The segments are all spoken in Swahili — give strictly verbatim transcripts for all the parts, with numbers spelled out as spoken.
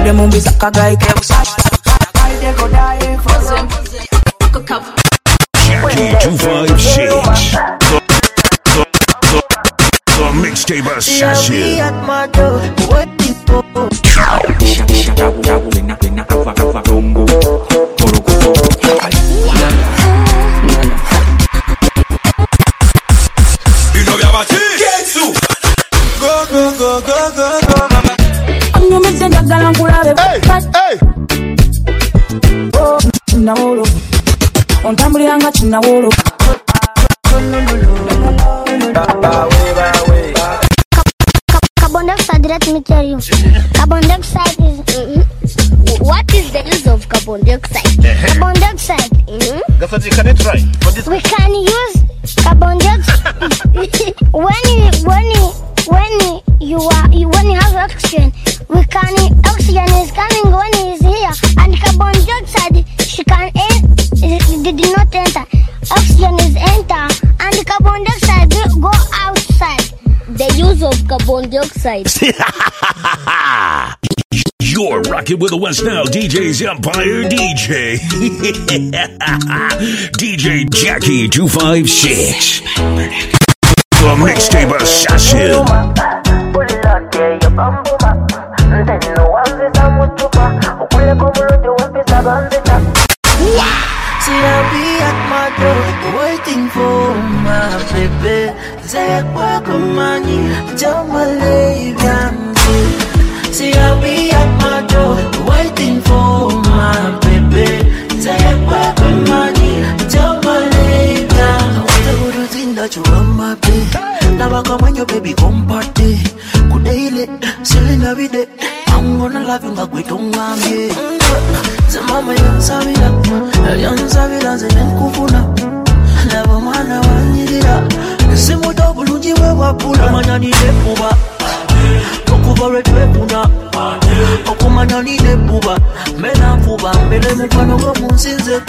the movies a guy kept they go die for them. Jackie two five six, the, the, the, the mixtape assassin. At my door, waiting for. Go go go go go go, mama. I'm your missing that girl and pull out. Hey, hey. Oh, Chinawolo. On Tambrianga Chinawolo. Carbon dioxide, let me tell you. Carbon dioxide is. Mm-hmm. What is the use of carbon dioxide? Uh-huh. Carbon dioxide. Mm-hmm. That's what you can try. We can use carbon dioxide when you when you when you are you, when you have oxygen. We can oxygen is coming when he is here, and carbon dioxide she can it did not enter. Oxygen is enter, and carbon dioxide go outside. The use of carbon dioxide. You're rocking with the West Nile D J's Empire D J. D J Jackie two five six. The mixtape assassin. See, I'll be at my door waiting for my baby. Say, welcome, money, don't believe I'm sick. See, I'll be at my door waiting for my baby. Say, welcome, money, don't believe I'm sick. What the good thing that you run my baby. Now I come when your baby come party. Good day, silly every day. I'm gonna love you like we don't want me. The mama young Savila, young Savila, the young Kufuna. Never mind, I want it. The same with double Uji, where we pull a man on the Puba. Okuba, Puna. Okumana need a Puba. Mena Puba, Mena Pano, since the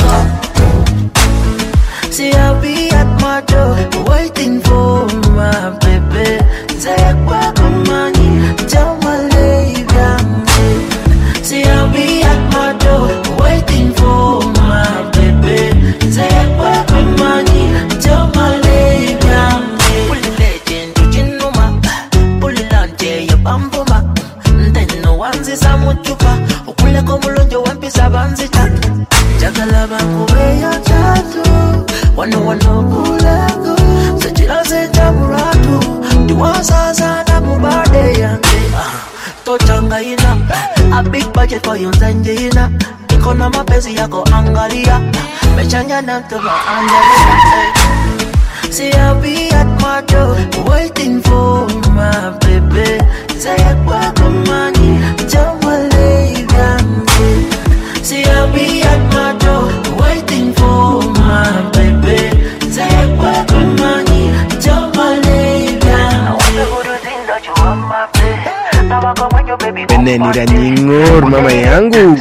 car. See, I'll be at my door waiting for my baby. Say, welcome, money, tell my lady. See, I'll be at my door waiting for my baby. Say, welcome, money, tell my lady. Pull the legend, you know my. Pull the lante, you bambuma. Then no one's is a mutupa. Pull the comulonjo, one piece of banzita. Jagalaba, where you're tattoo. One no one no kulago. Sajila se jamuratu. The ones as an abubade yange. Tochanga ina. A big budget for you Zanjina. Ikona mapezi yako angalia. Mechanya na tuva angalia. See, I'll be at my door waiting for my baby. Say, welcome, money, don't believe I'm dead. See, I'll be at my door waiting for my baby. Say, welcome, money, don't believe I'm dead. What the good thing that you want, my baby. Now I come when your baby. Benenira nyingor mama yangu.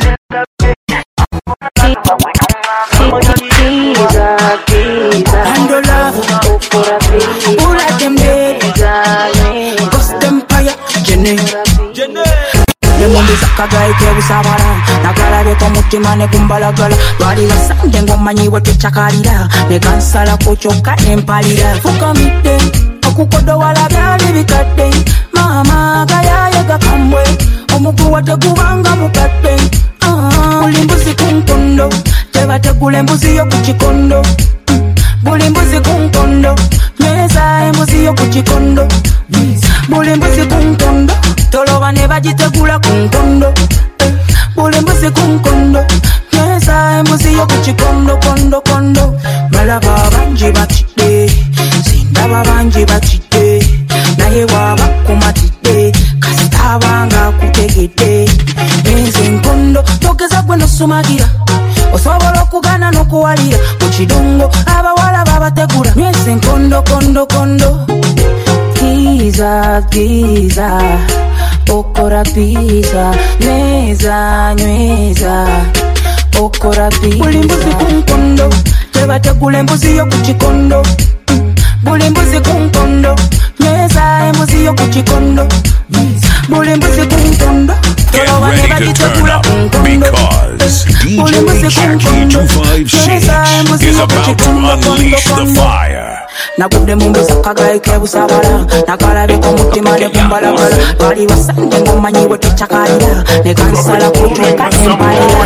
Andola, Ula them dead, Ghost Empire, Jenny, Jenny. Lemondi sakagai kebu sabara, nakala beto mutima ne kumbalagala. Bali wasande ngoma nyiwe tuchakalira, ne kansala kuchoka empalira. Fukamite, okukodo wala byali bikadde. Mama gaya yega kamwe, omukuwa tegubanga mukadde. Ah, ulimbuzi kunkondo, tebategula embuzi yo kukikondo. Buli mbuzi kunkondo, nyeza embuzi yo kukikondo. Buli mbuzi kunkondo, toloba ne bagitegula kunkondo. Buli mbuzi kunkondo, nyeza embuzi yo kukikondo kondo kondo. Balaba banji batidde, sindaba banji batidde. Naye waba kumatidde, kasitaba nga kutegedde. Enze nkondo, togeza gwe nosumagira. Osobola okugana n'okuwalira mu kidongo abawala babategula nyweze nkondo kondo kondo. Kiza kiza okora pizza neza nyweza okora pizza. Buli mbuzi kunkondo tebategula embuzi yo ku kikondo. Buli mbuzi kunkondo nyweza embuzi yo ku kikondo. Buli mbuzi kunkondo toloba ne bagitega. Jackie two five six is about to unleash the fire. Nakude mumbe sakagaye kebusabala nakalabe ko mutima ne kumbalagala bali basande ngomanyi wote chakalira ne kansala kutuka empalira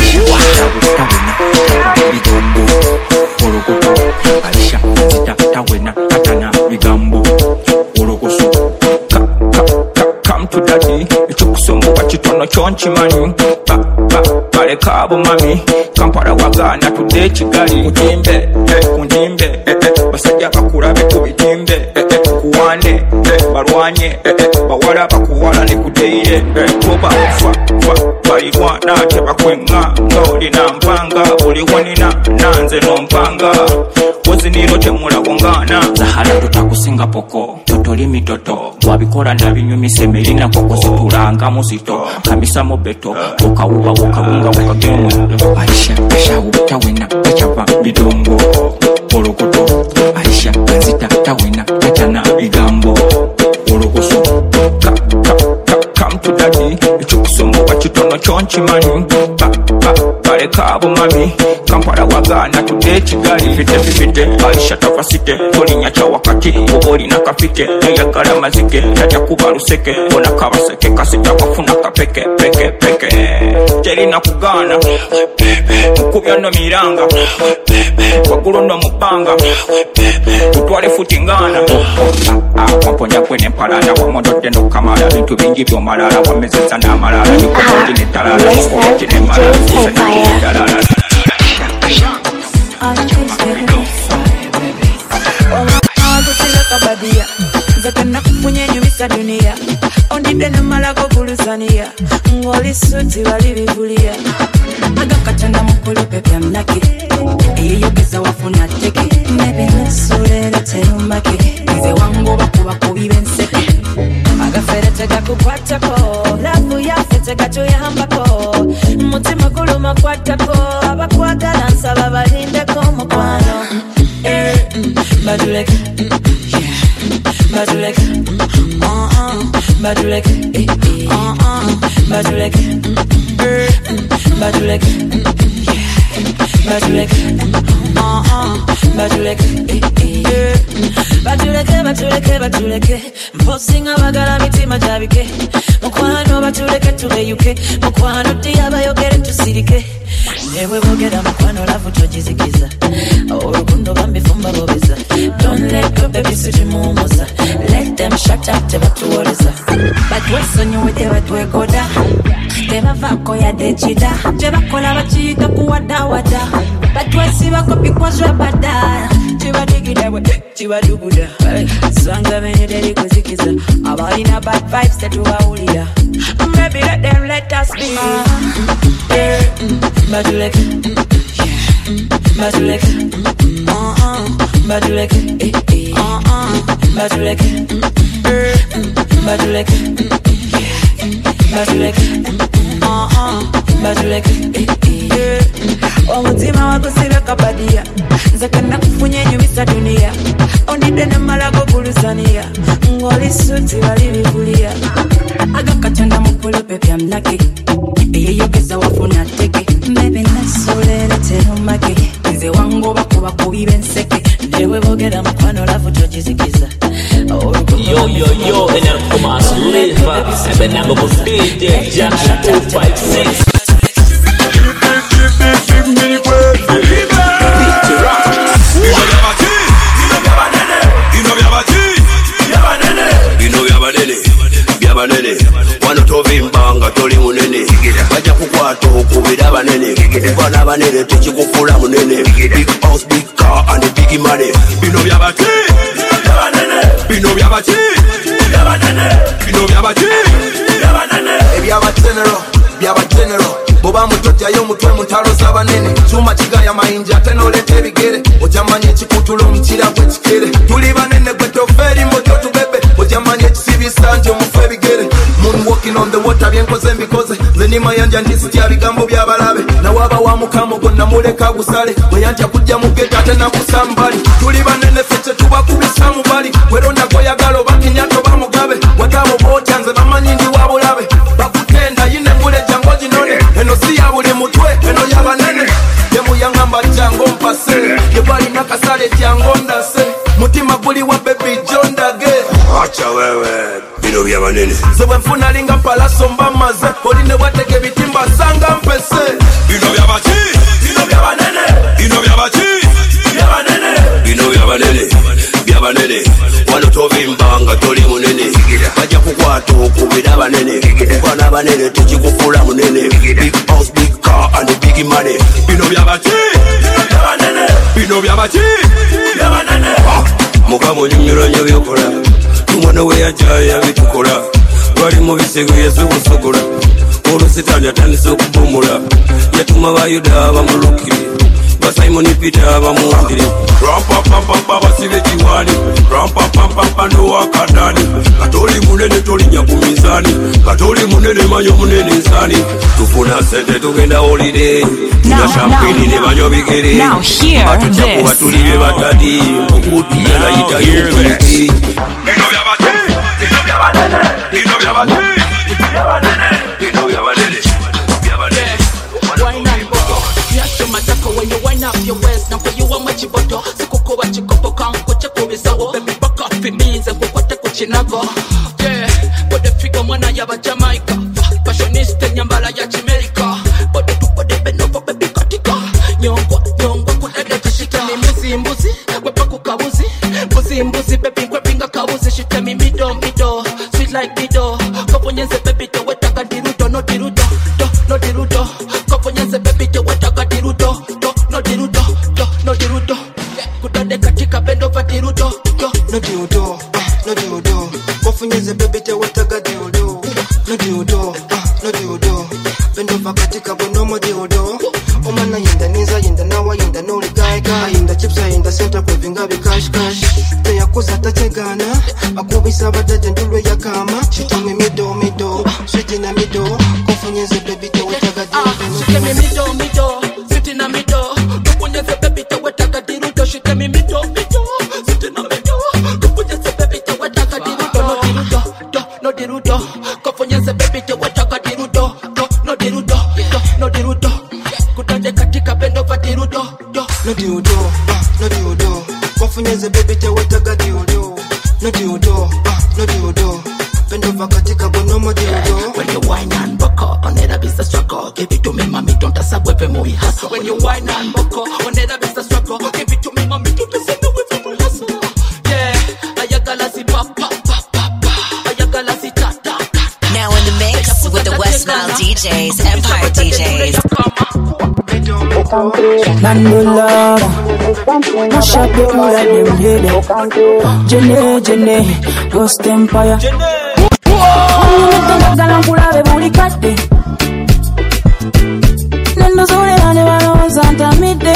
orokoto alisha sita tawena katana bigambo orokoso come to daddy echokusombo bakitono kyonchimanyi ba ba bale kabo mami kampala wagana tude kigali mutimbe kunjimbe basajja bakulabe kubitimbe kuwane balwanye bawala bakuwala ne kudeire toba fa fa balirwana tebakwenga ngolina mpanga uliwonina nanze nompanga woziniro temulawongana zahara tutakusinga poko totoli mitoto wabikola nabinyumise melina koko situlanga muzito kamisa mobeto ukawuba ukawunga ukagemu aisha aisha utawena achapa bidongo orokoto aisha kanzita tawena achana bigambo orokoso ka ka ka come to daddy echokusombo bakitono kyonchimanyi ba ba bale kabo mami kampala wagana tude kigali fite fite aisha tafasite tolinya cha wakati oboli na kafite yagala mazike tajja kuba luseke bona kabaseke kasita bafuna kapeke peke peke terina kugana kubya no miranga wagulo no mupanga tutwale futingana ah komponya kwene mpalana wa mondo tendo kamala bintu bingi byo malala wamezeza na malala niko ndi netalala niko ndi malala Kabadia zakana kufunye nyumisa dunia ondide na malago kulusania ngoli suti bali bivulia agakatana mukulu pepe mnaki eyo keza wafuna teke maybe nasule terumaki ize wango bakuba kubibenseke agaferete gakukwatako lafu yafete gato yambako mutima kuluma kwatako abakwagala nsaba balindeko mukwano eh baduleke Badulek, uh uh, Badulek, eh eh, uh uh, Badulek, Badulek, Badulek, uh uh, Badulek, eh eh, Badulek, Badulek, Badulek, mposinga bagala mitima jabike, mukwano Badulek tubeyuke, mukwano tiyaba yogere tusirike, newe bogera mukwano lafu tojizikiza, orukundo bambi fumba bobeza, don't let go baby suji mumuza. Let them shut up, teba tuoleza. But we sonyo we teba tuekoda. Teba vako ya dechida. Teba kola bachiita kuwada wada. But we siwa kopi kwa zwa bada. Tiba digida we, tiba dubuda. Swanga mene deli kuzikiza. Abali na bad vibes tetu wa ulida. Maybe let them let us be. Badulek, Badulek, uh uh, Badulek, eh eh, uh uh, Badulek, Badulek, Badulek, uh uh, Badulek, eh eh. Omutima wagusibe kabadia, zakana kufunye nyumisa dunia, ondide na malago kulusania, ngoli suti bali bivulia, agakatanda mukulu pepe mnaki, eyo keza wafuna teke, maybe nasolele terumaki, ize wango bakuba kubibenseke, newe bogera mukwano lafu tojizikiza. Yo yo yo, and I'm Thomas Liver, and the number was D J Jackie two five six. Wano tovimbanga toli munene baja kukwata okubira abanene bana abanene tekikufula munene big house big car and big money bino byabati byabanene bino byabati byabanene bino byabati byabanene ebyaba general byaba general boba mutotya yo mutwe mutalo sabanene chuma kigaya mayinja tenolete ebigere ojamanye kikutulo mukira kwekikere tuli banene gwetoferi moto tubebe ojamanye kisibisa nje mufe bigere moonwalking on the water byenkoze mbikoze zenima yanja ndisitya bigambo byabalabe na waba wa mukamo gonna muleka gusale weyanja kujja mugeta tena kusambali tuli banene fete tuba kubisa mubali weronda koyagalo bakinyato bamugabe watabo botyanze bamanyi ndi wabulabe bakutenda yine mule jango jinone eno si ya buli mutwe eno yabanene mutima guli wa baby John Dage. Acha wewe bino bya banene so bafuna linga palaso mbamaze oline wateke bitimba sanga mpese bino bya bachi bino bya banene bino bya bachi bya banene bino bya banene bya banene wano tobimbanga toli munene baja kukwata okubira banene bana banene tukikufula munene big house big car and big money bino bya bachi bya banene bino bya bachi bya banene mukamo nyumiro nyo byokola umwana we yajaya bitukola wali mu bisego yesu kusogora olositani atandise okubomula yatuma bayuda bamulukire Simon Peter bamuwandire rampa pampa papa basibe kiwani rampa pampa papa no wakadani katoli munene toli nyakumizani katoli munene manyo munene insani tufuna sente tugenda holiday tuna champagne ne banyo bigere now here this batulibe batadi okuti na ita yuti ino bya bate ino bya banene ino bya bate bya banene ino bya banene bya banene when you wind up your waist, now for you I'm much butter. Sikuko wa chikopo kanko chako bizawo. Baby back up it means and kukwate kuchinago. Yeah, but the figure mwana ya ba Jamaica. Fashionista nyambala ya Jamaica. But the tupo de benovo baby katika. Nyongo, nyongo kudade kishita mi mbuzi mbuzi. Wepa kukabuzi. Mbuzi mbuzi baby kwe pinga kabuzi. Shita mi mido mido. Sweet like mido. Kopo nyenze baby to wetaka dirudo. No dirudo, do, no dirudo. Kopo nyenze baby to wetaka dirudo. No dirudo, do, no dirudo. Kutade katika bendo va dirudo, do. No dirudo, ah, no dirudo. Kofunyeze baby te wataga dirudo. No dirudo, ah, no dirudo. Bendo va katika bonomo dirudo. Omana yenda niza yenda nawa yenda no ligaika. Yenda chipsa yenda center kwa vinga bikash kash. Te yakuza tategana. Akubisa bataje ndulwe ya kama. Shitame mido mido, sweet na mido. Kofunyeze baby te wataga dirudo. Shitame mido mido, sweet na mido. Kupunyeze baby te wetaka dirudo. Shitame mido mido, sweet na mido. Kupunyeze baby te wetaka dirudo. No dirudo, do, no dirudo. Kupunyeze baby te wetaka dirudo. Do, no dirudo, do, no dirudo. Kutade katika bendo va dirudo, do. No dirudo, ah, no dirudo. Kupunyeze baby te wetaka dirudo. No dirudo, ah, no dirudo. Bendo va katika bonomo dirudo. When you whine and buck up, on it a be a struggle. Give it to me, mommy, don't a subway for me hustle. When you whine and buck up, on it a be a struggle. Give it to me, mommy, don't a subway for me hustle. Yeah, ayagala si pa pa pa pa pa. Ayagala si ta ta ta. Now in the mix with the West Nile D Js, Empire D Js. Nandula, mash up the whole of them head. Jenny, Jenny, Ghost Empire. Galangula buli kate. Nendo zole ane wano zanta mide.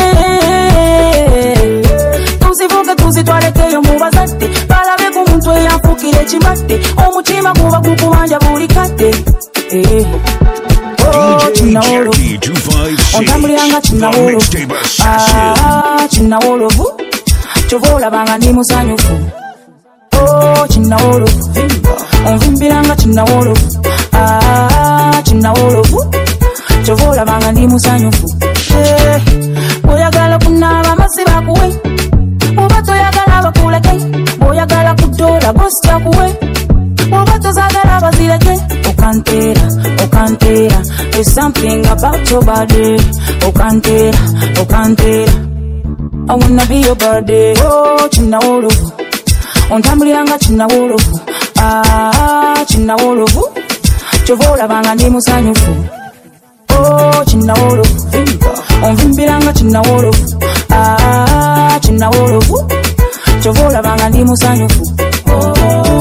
Tusi fuke tusi twalete yo mubazate. Balabe ku muntu eyafukire chimate. Omutima kuba kukumanja buli kate. Eh. D J Jackie two five six. Ontambuliranga kinawolo. Ah, kinawolovu. Chovola banga ndi musanyufu. Oh, kinawolovu. Onvimbiranga kinawolovu. Ah, kinawolovu. Chovola banga ndi musanyufu. Eh, oyagala kunaba masiba kuwe. Oba toyagala bakuleke. Oyagala kudola bosi yakuwe. Oba tozagala bazireke. Okantera, okantera. There's something about your body. Okantera, okantera. I wanna be your body. Oh, kinawolovu. Ontambuliranga kinawolovu. Ah, kinawolovu. Chovola banga ndi musanyufu. Oh, kinawolovu. Onvimbiranga kinawolovu. Ah, kinawolovu. Chovola banga ndi musanyufu. Oh,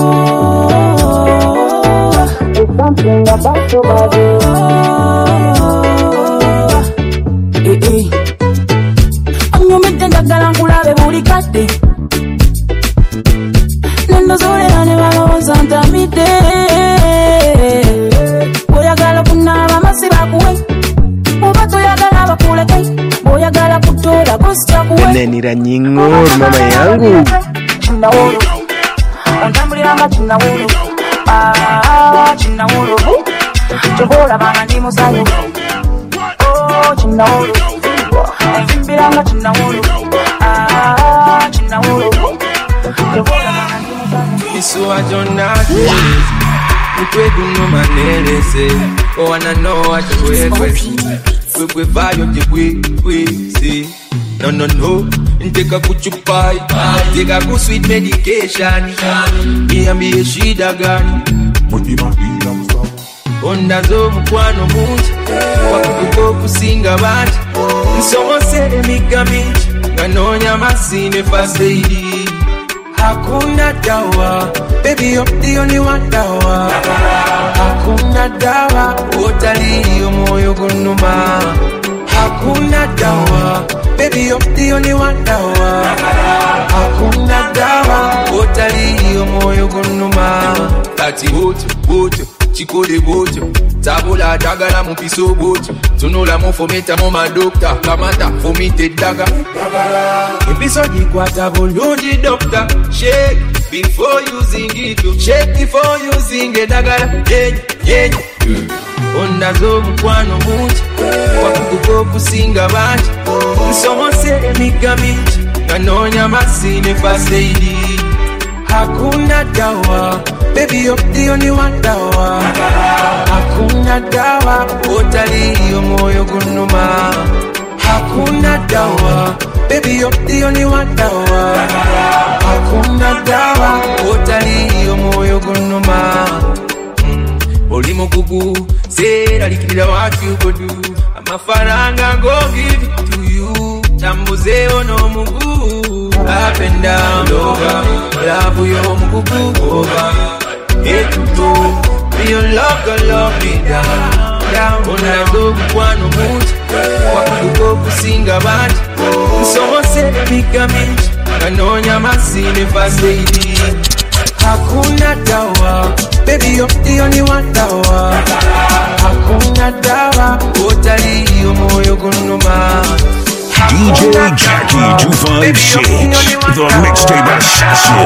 there's something about your body. Eh, eh. Anyumidde njagala nkulabe buli kadde. Nendo zole ane balowooza ntamidde. Bw'oyagala kunaaba masiba kuwe. Oba toyagala bakuleke. Bw'oyagala kutola gosita kuwe. Unanira nying'or mama yangu. Kinawolo. Ontambuliranga kinawolo. Ah, kinawolo. Chovola banga ndi musanyufu. Oh, kinawolo. Onvimbiranga kinawolo. Ah, kinawolo. Miso a Jonathan. We do no manele say. Oh, wanna know what you wear. We we fire the way we see. No no no. Take a good pie. Take a good sweet medication. Me and me a she dagan. Onda zo mkwano mungi wakukuko kusinga banji nsomose emiga mingi nganonya masine first aid. Hakuna dawa, baby you're the only one dawa. Hakuna dawa, utali moyo gunuma. Hakuna dawa, baby you're the only one dawa. Hakuna dawa, utali moyo gunuma. Ati boto boto chikode boto tabula dagala mupiso boto tunola mofometa mo madokta kamata fomite daga episode kwata bolundi doctor shake before using it shake before using it dagala yenye yenye onda zo mkwano mungi wakukuko kusinga banji nsomose emiga mingi nganonya masine first aid. Hakuna dawa, baby you're the only one dawa. Hakuna dawa, utali moyo gunuma. Hakuna dawa, baby you're the only one dawa. Hakuna dawa, utali moyo gunuma. Olimo kugu, say likira what you go do. Amafaranga go give it to you. Tambuze ono mugu. Up and down, over. Love you, mugu, over. Hit to toe. Be your love, go love me down. Down, on a dog, one of mood. Wakuko kusinga band. Someone said, make a minch. Kanonya masine first lady. Hakuna dawa, baby you're the only one dawa. Hakuna dawa, utali moyo gunuma. D J Jackie two five six, the mixtape assassin.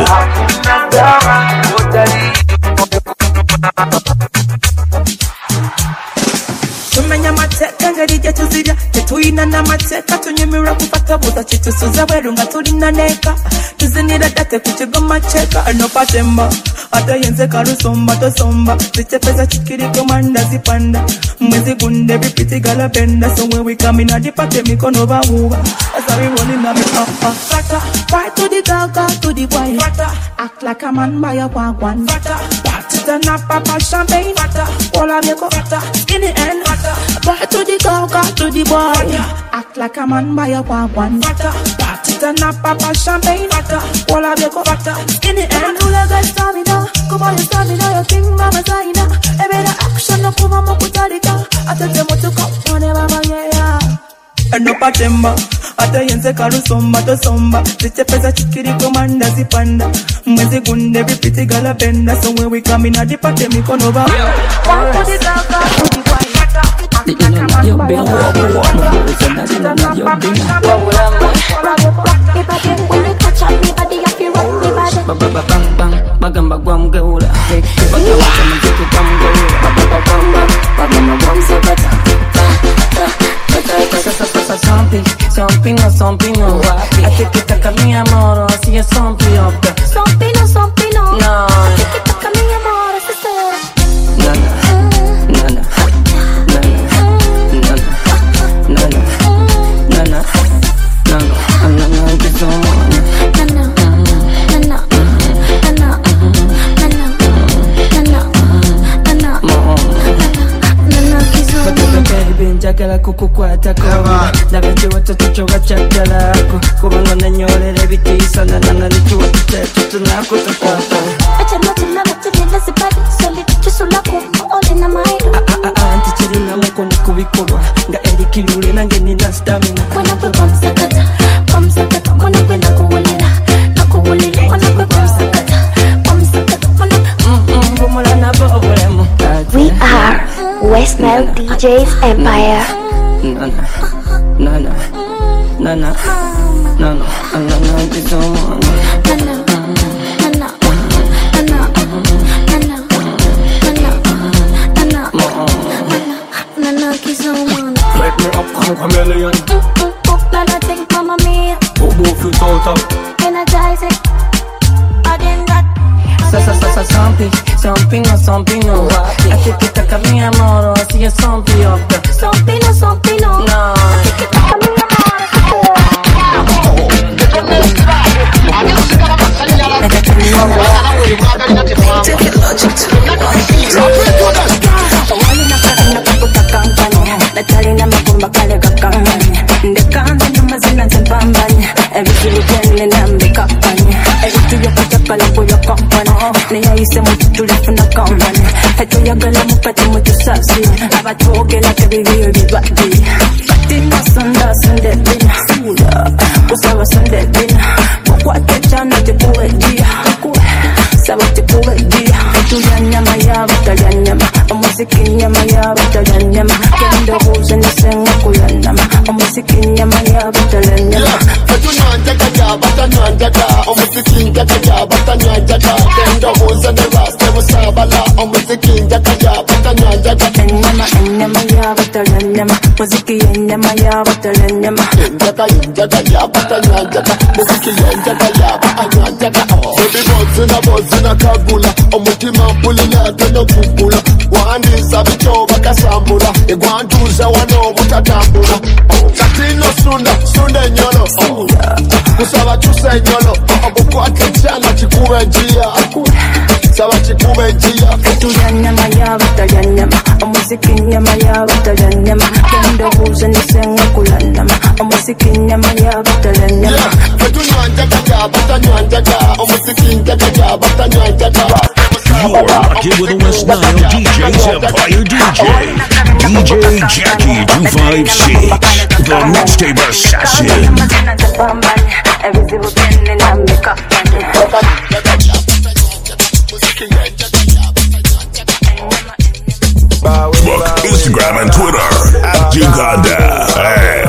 Tumenya mateka ngarije tuzira tetuina na mateka tunyemera kupata buza chitusuza bweru nga tulina neka tuzinira date kuchigo macheka no patemba atayenze karusomba tosomba zichepeza chikiriko manda zipanda mwezi gunde bipiti galabenda so when we come in the party mikono bamuba as we rolling na me papa fata fight to the girl girl to the boy fata act like a man by a wagwan fata party turn up papa champagne fata all of you go fata skinny and fata fight to the girl girl to the boy act like a man by a wagwan fata party turn up papa champagne fata all of you go fata skinny and all of that stamina come on you stamina you think mama zaina every action no kuma mokutarika atete moto kapone baba yeah no patemba atayenze karusomba tosomba zichepeza chikiriko manda zipanda mwezi gunde bipiti galabenda so when we come in at the party mikono ba yo be wo wo bagamba gwamgeula bagawacha muziki gwamgeula Something, something, something, I think it's a mi amor, así es something, something, something, no, I think it's a mi amor, así es. Nana, nana, nana, nana, nana, nana, nana, que somos, nana, nana, nana, nana, nana, que somos. Baby, njagala kukukwata koma Nabanje watoto choga chakalako Kubanga nanyorere bitisa Nanana nichuwa tutetu tunako takwata Acha mati na mati nila zibari Soli chisula kufu ole na maidu Ah ah ah Anti chiri na mko ni kubikulwa Nga eri kilule nange nina stamina Wana kwe kwa msakata Kwa msakata Wana kwe na kuwulila Na kuwulila Wana kwe kwa msakata Kwa msakata Wana Mm-mm Bumula na bobulemu We are West Nile D Js Empire. Nana, nana, nana, nana, nana, que somos. Nana, nana, nana, nana, nana, nana, nana, que somos. Wake me up, I'm chameleon. Nana, think mama mia. Bobo, feel so tough. Energize it. chica mi amore, así que son pioca. Son pino, son pino. No. Natalina makumba kale kakanganya ndekanda nyuma zinazembambanya ebizulukene nambekapanya ebituyokacakala kuyokampana neyayise mututulefuna kampanya etuyagala mupati mutusasi abatwogera tebibiyo bibadi katina sonda sondebina kusaba sondebina mukwatecana tekuwedia saba tekuwedia tulya nyama yabo talya nyama omuziki nyama yabo talya nyama kendobuuza nesenga kulya nyama omuziki nyama yabo talya nyama tetunyanjaga jabatanyanjaga omuziki njaga jabatanyanjaga kendobuuza ne rasta busabala omuziki njaga jabatanyanjaga enyama enyama yabo talya nyama muziki enyama yabo talya nyama njaga njaga jabatanyanjaga muziki njaga jabatanyanjaga baby bozina bozina kagula omutima mpulira tenokugula wandiisa bityo bakasambula egwantuuza wano butatambula katino sunda sunda enyolo kusaba kyusa enyolo obukwata ekyana kikuba enjiya saba kikuba enjiya tulya nyama yabo talya nyama omuziki nyama yabo talya nyama kendobuuza nesenga kulya nyama omuziki nyama yabo talya nyama tetunyanjaga jabatanyanjaga omuziki njaga jabatanyanjaga. You're rocking with the West Nile D Js Empire D J, D J Jackie two five six, the mixtape assassin. Look, Instagram and Twitter at Uganda. Hey.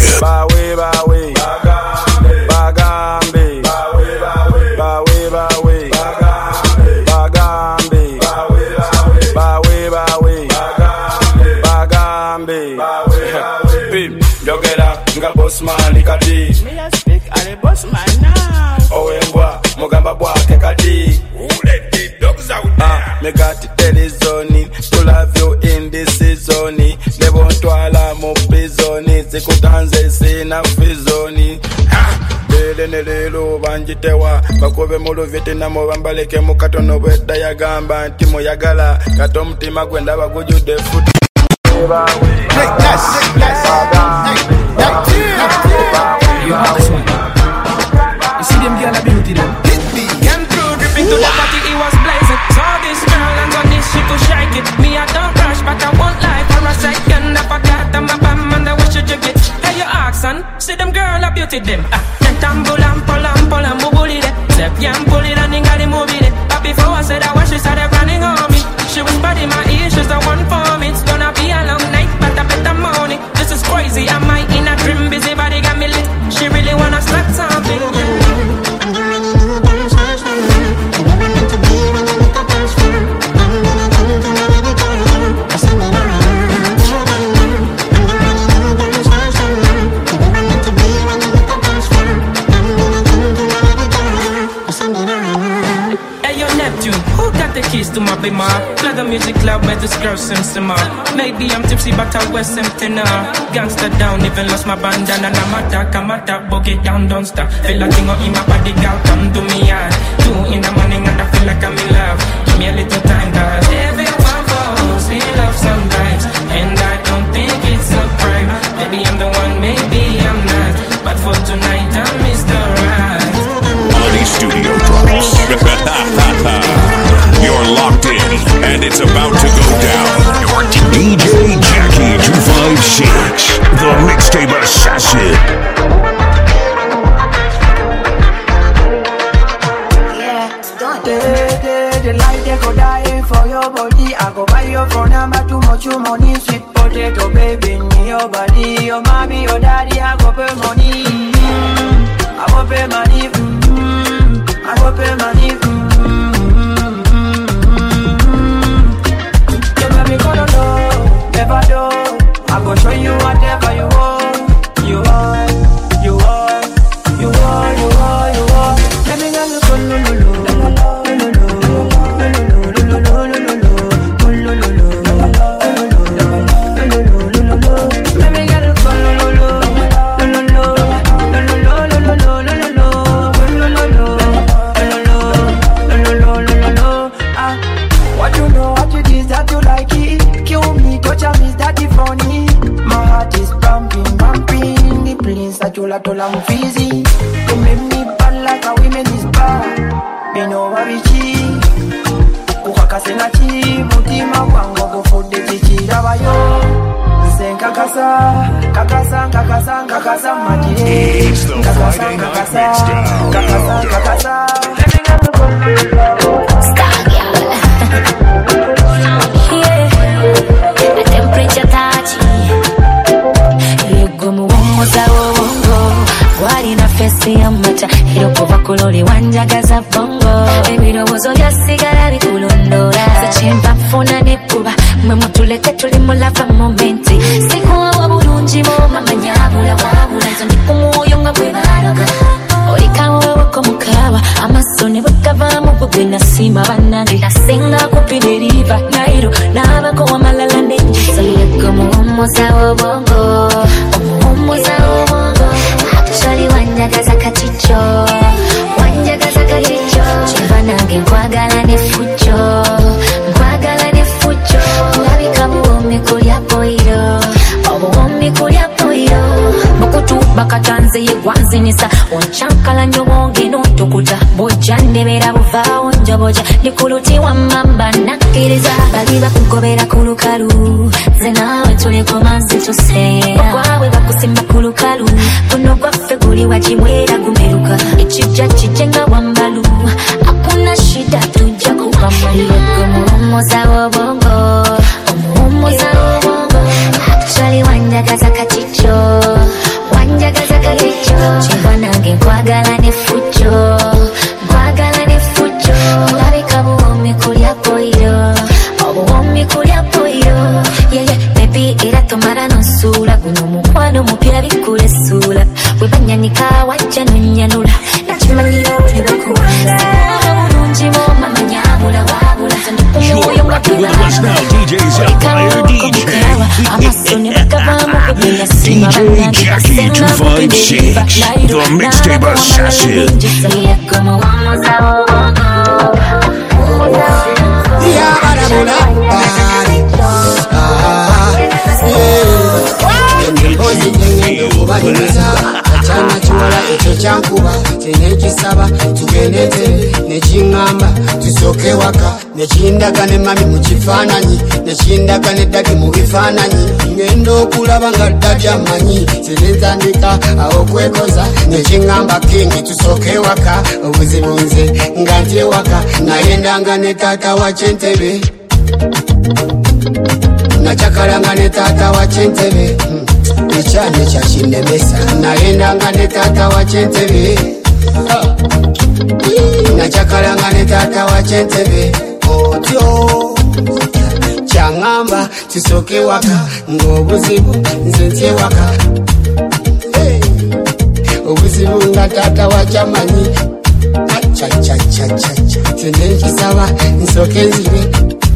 Man, kati. Me a speak, I the boss man now. Oh, embwa, mugamba bwake kati. Who let the dogs out there? Ah, me got the telezoni to love you in this season. Never twala mo bizoni, zikutanze sina fizoni. Ah, bele nelelo banjitewa, bakobe mulu vitina mo bambaleke mukatono bweda yagamba ntimo yagala, kato mtima kwenda bagujude futi. Hey, yes, yes. You ask me. You see them girl a beauty them. Came through dripping to the party, it was blazing. Saw this girl and got this shit to shake it. Me I don't rush, but I won't lie for a second. I forgot I'm a bam and I wish you jig it. Hey you ask son, see them girl a beauty them. Ah, then tambulam polam polam bubuli de. Zep yam pull it and inga the movie de. But before I said I was, she started running on me. She whispered in my ear, she's the one for me. It's gonna be a long night, but I bet the morning. This is crazy, I might in a dream, busy body got me lit. She really wanna start something. The keys to my bima. Play the music loud, where this girl sim simmer. Maybe I'm tipsy, but I wear some thinner. Gangster down, even lost my bandana. I'm attack, I'm attack, boogie down, don't stop. Feel like thing in my body, girl, come to me, yeah. Two in the morning and I feel like I'm in love. Give me a little time, cause everyone falls in love sometimes. And I don't think it's a crime. Maybe I'm the one, maybe I'm not. But for tonight, I'm Mister Right. Quality studio drops. You're locked in, and it's about to go down. D J Jackie two five six, the mixtape assassin. The light they go die for your body. I go buy your phone number, too much you money. Sweet potato baby in your body. Your mommy, your daddy, I go pay money. Mm-hmm. I go pay money. Mm-hmm. I go pay money. Mm-hmm. You baby gonna know, never know. I go show you whatever you want. You want, you want, you want, you want, you want. Let me know you go no no no. tola tola mfizi. You make me bad like a women is bad. Me know what we cheat. Ukakasena chi mutima wangu kufude chichira bayo. Senka kasa, kakasa, kakasa, kakasa matire. Kakasa, kakasa, kakasa, kakasa. Yeah, the temperature touchy. You go mu wangoza wongo. Wali na fesi ya macha. Hiro kuva kuloli wanjagaza bongo. Ebiro wozo ya sigara bikulondora. Sechimba mfuna nekuba. Mwe mutuleke tuli mulava momenti. Sikuwa wabulunji mo mama nyabula wabula. Zondi kumuyo nga bwe baraga. Olikawa wako mukawa. Amasoni bukava mubuge nasima banange. Nasinga kupideriva. Nairo nabako wa malala nenji. So yeko muhomoza wabongo. Muhomoza wabongo. Actually wanjagaza kachicho. Wanjagaza kachicho. Chiva nange nkwagala ne fucho. Nkwagala ne fucho. Labika buomi kulya poiro. Obuomi kulya poiro. Mukutu bakatanze ye gwanzinisa. Onchankala nyobonge notukuta. Boja ndebera buvao njoboja. Nikuluti wa mamba nakiriza. Baliba kukobera kulukalu. Zenawe tuliko manzi tusea. Wakwawe bakusimba kulukalu. Kuno kwafe guli wajimwera gumeruka. Ichija chijenga wambalu. Hakuna shida tuja kupamali. Umuhomoza wabongo. Umuhomoza wabongo. Actually wanjagaza kachicho. Wanjagaza kachicho. Chiva nange nkwagala ne fucho. Nkwagala ne fucho. Labika buomi kulya poiro. Obuomi kulya poiro. Yeah yeah baby ira tomara nosula. Guno mukwano mupira bikule sula. Webanyanika wacha nunyanula. Nachimanyiro tibakuwala. Bulunji mo mama nyabula wabula. You're rocking with us now, D J's Empire D J. D J Jackie two five six, the Mixtape Assassin. Chana chiwala echo chankuba tenekisaba tugenete nechingamba tusoke waka nechindaga ne mami mukifananyi nechindaga ne dadi mu bifananyi ngendo okulaba nga dadi amanyi sinzandika aho kwekoza nechingamba kingi tusoke waka obuzibu nze nga nti waka nayendanga ne tata wa Chentebe nachakalanga ne tata wa Chentebe Echane cha shinemesa naendanga ne tata wa Chentebe nachakalanga ne tata wa Chentebe otyo changamba tisoke waka ngobuzibu nzentie waka hey. Obuzibu nga tata wa chamanyi cha cha cha cha cha tenekisaba nsoke nzibe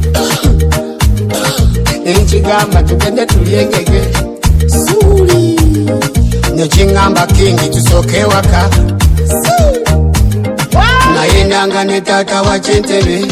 nenchigamba tugende tuliengege Suri nechingamba kingi tusoke waka naendanga ne tata wa Chentebe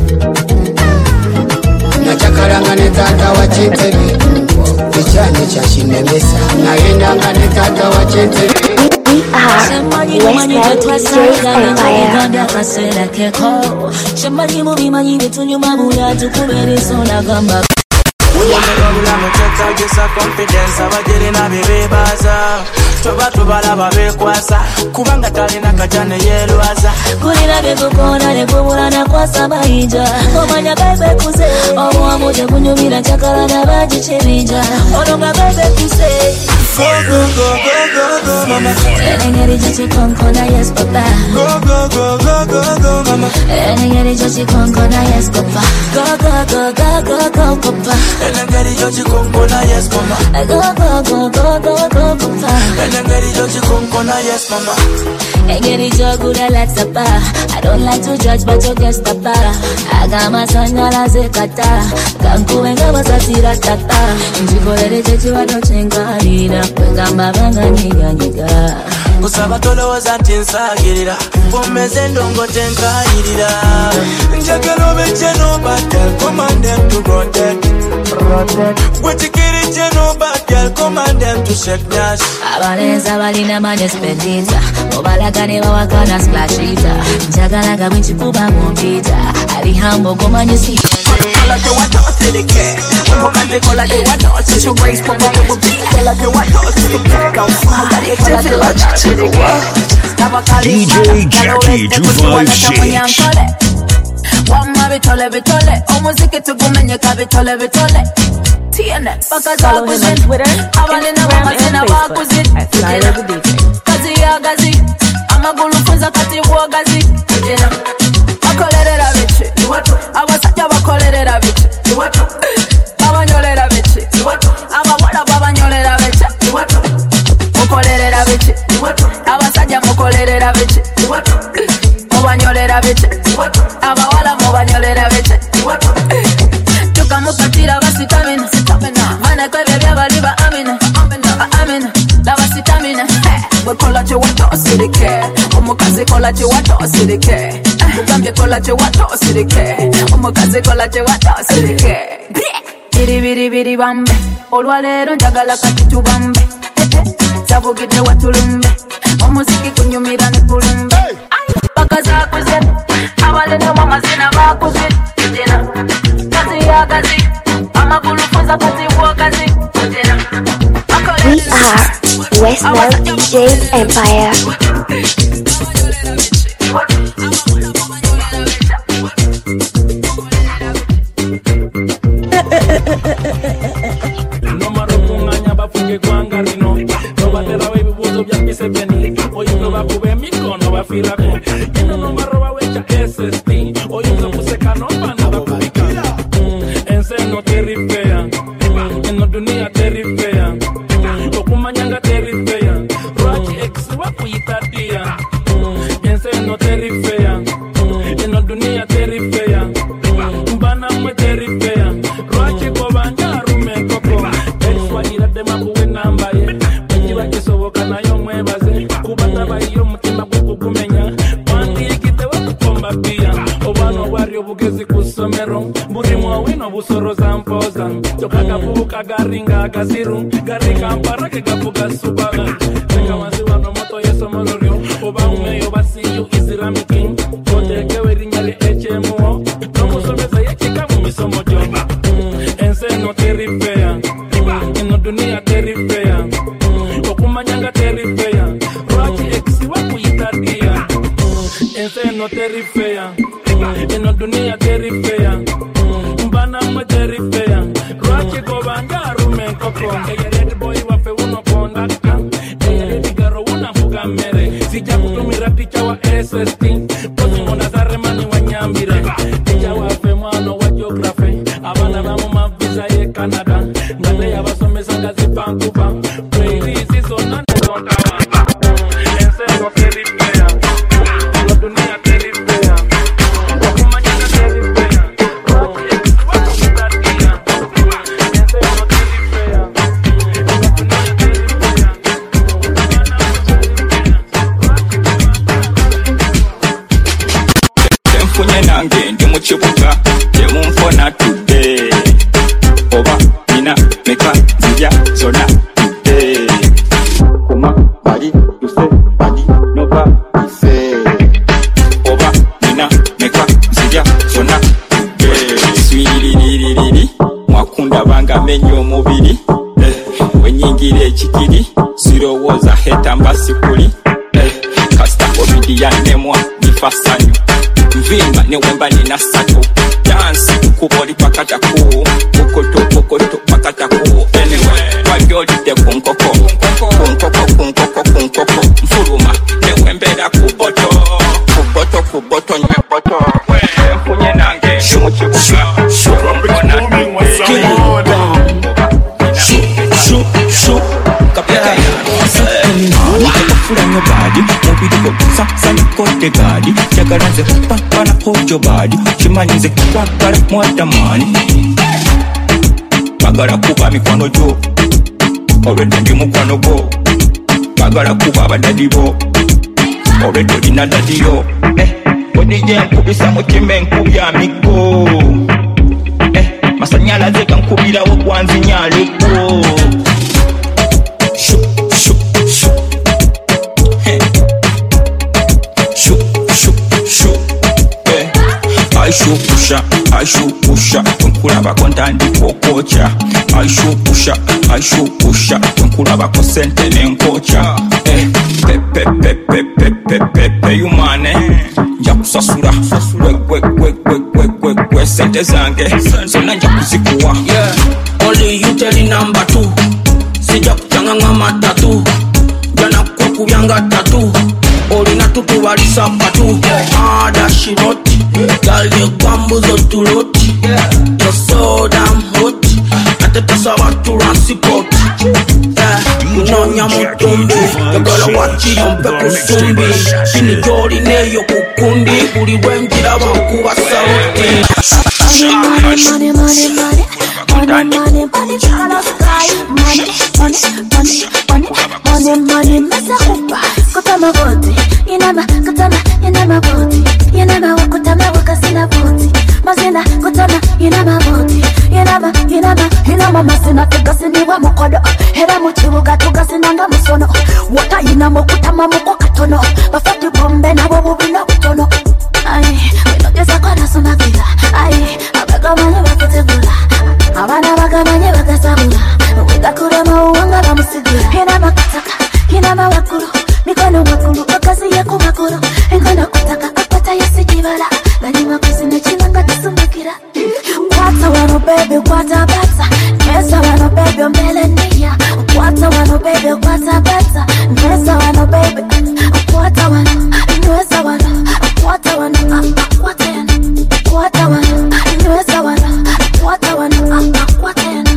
nachakalanga ne tata wa Chentebe echane cha shinemesa naendanga ne tata wa Chentebe. Somebody money that was like a kasela keko. Somebody movie money betunyu mabuya tukubere sona gamba. Yamegabula muchata jesa confidence abajere na bebebaza toba tobalaba bekwasa kubanga talina kajane yelwaza kulira bekukona nekubula nakwasa bayinja omanya bebe kuze obwamuja kunyumira chakala na baji chebinja olonga bebe kuze go go go go go go mama enengeri jochi konkona yes papa go go go go go go mama enengeri jochi konkona yes papa go go go go go go papa enengeri jochi konkona yes mama go go go go go go papa enengeri jochi konkona yes mama engeri jogura let's papa I don't like to judge but you guess papa agama sanyala zekata kankuwenga basatira tata njikolere chechi wadochengalira kwegamba banga nyiga nyiga kusaba tolowooza nti nsagirira pomeze ndongo tenkayirira njagala obekyeno but tell command them to protect wetikiri D J no bad girl, command them to shake dash. Abalenza balina mane spendita, obalagane bawakana splashita. Njagalaga bwechikuba mumpita, ali hambo gomanye si. Kola de wa dance to the cat. Kola kola de wa dance to race for my little beat. Kola de wa dance to the cat. Kola de to the cat. D J Jackie two five six. Wama bitole bitole, omuziki tugumenye kabitole bitole. T N F, baka zakuzin, abalina wamazina bakuzin. Kazi ya gazi, amagulu funza kati wagazi. Bakolerera bichi, abasajja bakolerera bichi. Babanyolera bichi, abawala babanyolera bichi. Mukolerera bichi, abasajja mukolerera bichi. Mubanyolera bichi, abawala mubanyolera bichi. Tukamukatira basitamina, mana kwebe byabaliba amina, amina, laba sitamina. Wekola che watosirike, omukazi kola che watosirike. Mugambye kola che watosirike, omukazi kola che watosirike. Biri biri biri bambe, olwaleero njagala kati tubambe. Sabugidde watulumbe, omuziki kunyumira ne kulumbe. Bakaza kuze, abalina wamazina bakuze. Kazi ya kazi, amagulu funza kati wagazi. We are Westmount D Js Empire. No marumunganya bafunge kwanga rino. No batera we bibuzo bya Museveni. Oyingo bakube mikono bafirako. Ino no maroba wecha S S T. Oyingo museka no bana bakubika. Ense no terifea. Ino dunia terifea. Okumanyanga terifea. Roach X wakuyitadia. Ense no terifea. Ino dunia terifea. Mbana mwe terifea. Roach kobanja rume koko. Exwa ira dema kuwe namba ye. Mjiwa kisovoka na yo mwebaze. Kubata ba iyo mutima kukumenya. Pandi ikite wakukomba pia. Obano wario bugezi kusomero. Mburi mwawino busoro zampoza. Toka kafuka garinga gaziru. Garika mpara ke kafuka subaga. Teka maziwa no moto yeso molorio. Oba umeyo basi yu Islamic king. Kote kewe rinyali H M O. No musomeza yechika mumisomo joba. Ense no terifea. Ino dunia terifea. Okumanyanga terifea. Roach X wakuyitadia. Ense no terifea. Ino dunia terifea. Mbana mwe terifea. Roach kobanga rume koko. Eye red boy wafe uno kondaka. Eye red garo unafuga mere. Sija kutumira picha wa S S T. Kozi mona zaremani wa nyambire. Picha wafe mwano wa geography. Abana bamu mavisa ye Canada. Ngale ya basomesa ngazi pankuba. Praise is on and on tawa. Ense no terifea. Ino dunia terifea. Okumanyanga terifea. Roach X wakuyitadia. Ense no terifea. Ino dunia terifea. Temfunye nange ndi mu kibuga temunfona tudde oba nina meka nzija zona tudde kuma bali tuse bali nova ise oba nina meka nzija zona tudde swiriririri mwakunda banga menyo omubiri wenyingira ekikiri sirowooza heta mbasikuli kasita covid yanemwa nifasanyo Vimba ni wemba ni nasato Dance kuboli pakataku Kokoto kokoto pakataku Anyway, wagyoli de kunkoko Kunkoko kunkoko kunkoko Mfuruma ni wembeda kuboto Kuboto kuboto nye boto Mfunye nange Shumu chibuka Shurambona Shu, shu, kapika ya Nikakafura nyobadi Mubidiko sa, sa nikote gadi Chagaraze papa na hojo badi Chimanize kwakara mwatamani Bagara kuba mikono jo Oredo ndi mukwano go Bagara kuba abadadi bo Oredo lina dadi yo Eh, odije nkubisa mutime nkubya migo Eh, masanyalaze gankubirawo gwanzinyaleko I show pusha, I show pusha, tunkulaba kontandi kokocha. I show pusha, I show pusha, tunkulaba kosente nenkocha. Eh, pe pe pe pe pe pe pe pe you man eh. Jakusasura, we we we we we we we sente zange, so na jakuzikuwa. Yeah, only you telling number two. Sija kuchanganga matatu, jana kwa kubyanga tatu. Olina tutuwalisa patu, ah that she hot. Girl, you bamboozle to rot. You're so damn hot. Atetesa watu ransipot. Unonya mutumbi. You gotta watch it on peko sumbi. Ini jori neyo kukundi. Uri wenjira wakuwa sauti. Money, money, money, money. Money, money, money, color sky. Money, money, money, money, money, money, mesa kupa. Kutama boti, inama, kutama, inama boti. Inama wakutama wakasina boti. Mazina, kutama, inama boti. Inama, inama, inama masina tugasini wa mukodo. Hera muchibuga tugasinanga musono. Waka inama kutama muko katono. Bafati bombe na wabu bila kutono. Ay, winogeza kwa nasuna vila. Ay, abagamanye wakutegula. Abana bagamanye bagasabula. Wega kurema uwanga bamusigula. Inama kutaka, inama wakuru. Mikono makuru, wakazi yako makuru. Engana kutaka, apata yasikibala. Gani makuzine chilanga tisumekira. Kwata wano baby, kwata bata. Nesa wano baby, mbele niya. Kwata wano baby, kwata bata. Nesa wano baby, kwata wano. Nesa wano, kwata wano. Kwata wano, kwata wano. Nesa wano, kwata wano. Kwata wano.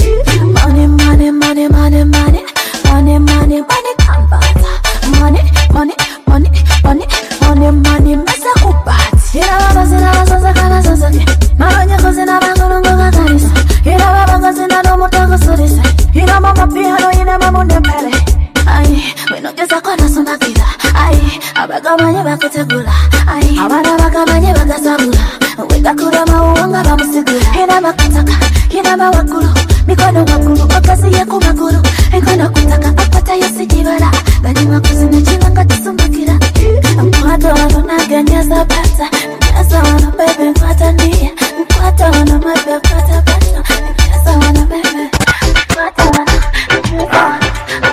Money, money, money, money, money. Money, money, money, kambata. Money, money, money, money, money, money, mesa kupati. Ira baba zina wazoza kama zozake. Maranya kuzina bangulungu kakarisa. Ira baba kuzina no mutako surisa. Ira mama piano ina mamunde mbele. Ay, winogeza kwa nasunda kida. Ay, abagamanye bakutegula. Ay, abana bagamanye bagasabula. Wega kurema uwanga bamusigula. Ina makutaka, ina mawakulu. Mikono makulu, wakazi yako makulu. Engana kutaka, apata yasikibala. Gani makuzine chilanga tisumekira. Mkwata wano naganyeza bata. Nyeza wano baby mkwata niya. Mkwata wano mabe mkwata bata. Nyeza wano baby. Mkwata wano, nyeza wano.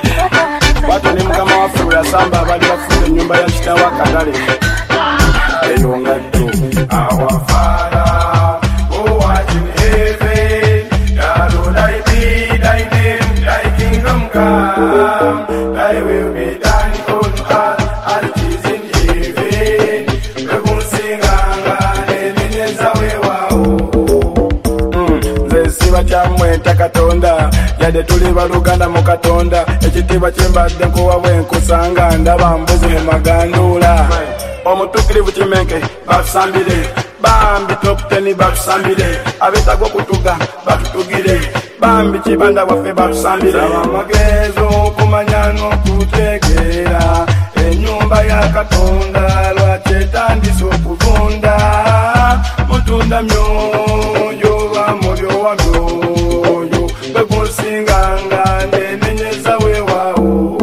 Watu ni mkama wafu ya samba bali wafunde nyumba ya chitawa kadale. Elonga tu our father who art in heaven, Adonai be thy name, thy kingdom come, thy will be done on earth as it is in heaven. Begunsinganga nemineza wewao. Nze siba chamwe takatonda yade tuli baluganda mu katonda ekitiba kyembadde nkuwa bwenkusanga ndaba mbuzi mu magandula omutukirivu kimenke batusambire bambi top ten batusambire abetagwa okutuga batutugire bambi kibanda waffe batusambire amagezo okumanya n'okutegeera ennyumba ya katonda lwakyetandise okuvunda mutunda myoyo bamulyo wa myoyo begunsinganga nenenyeza weewaawo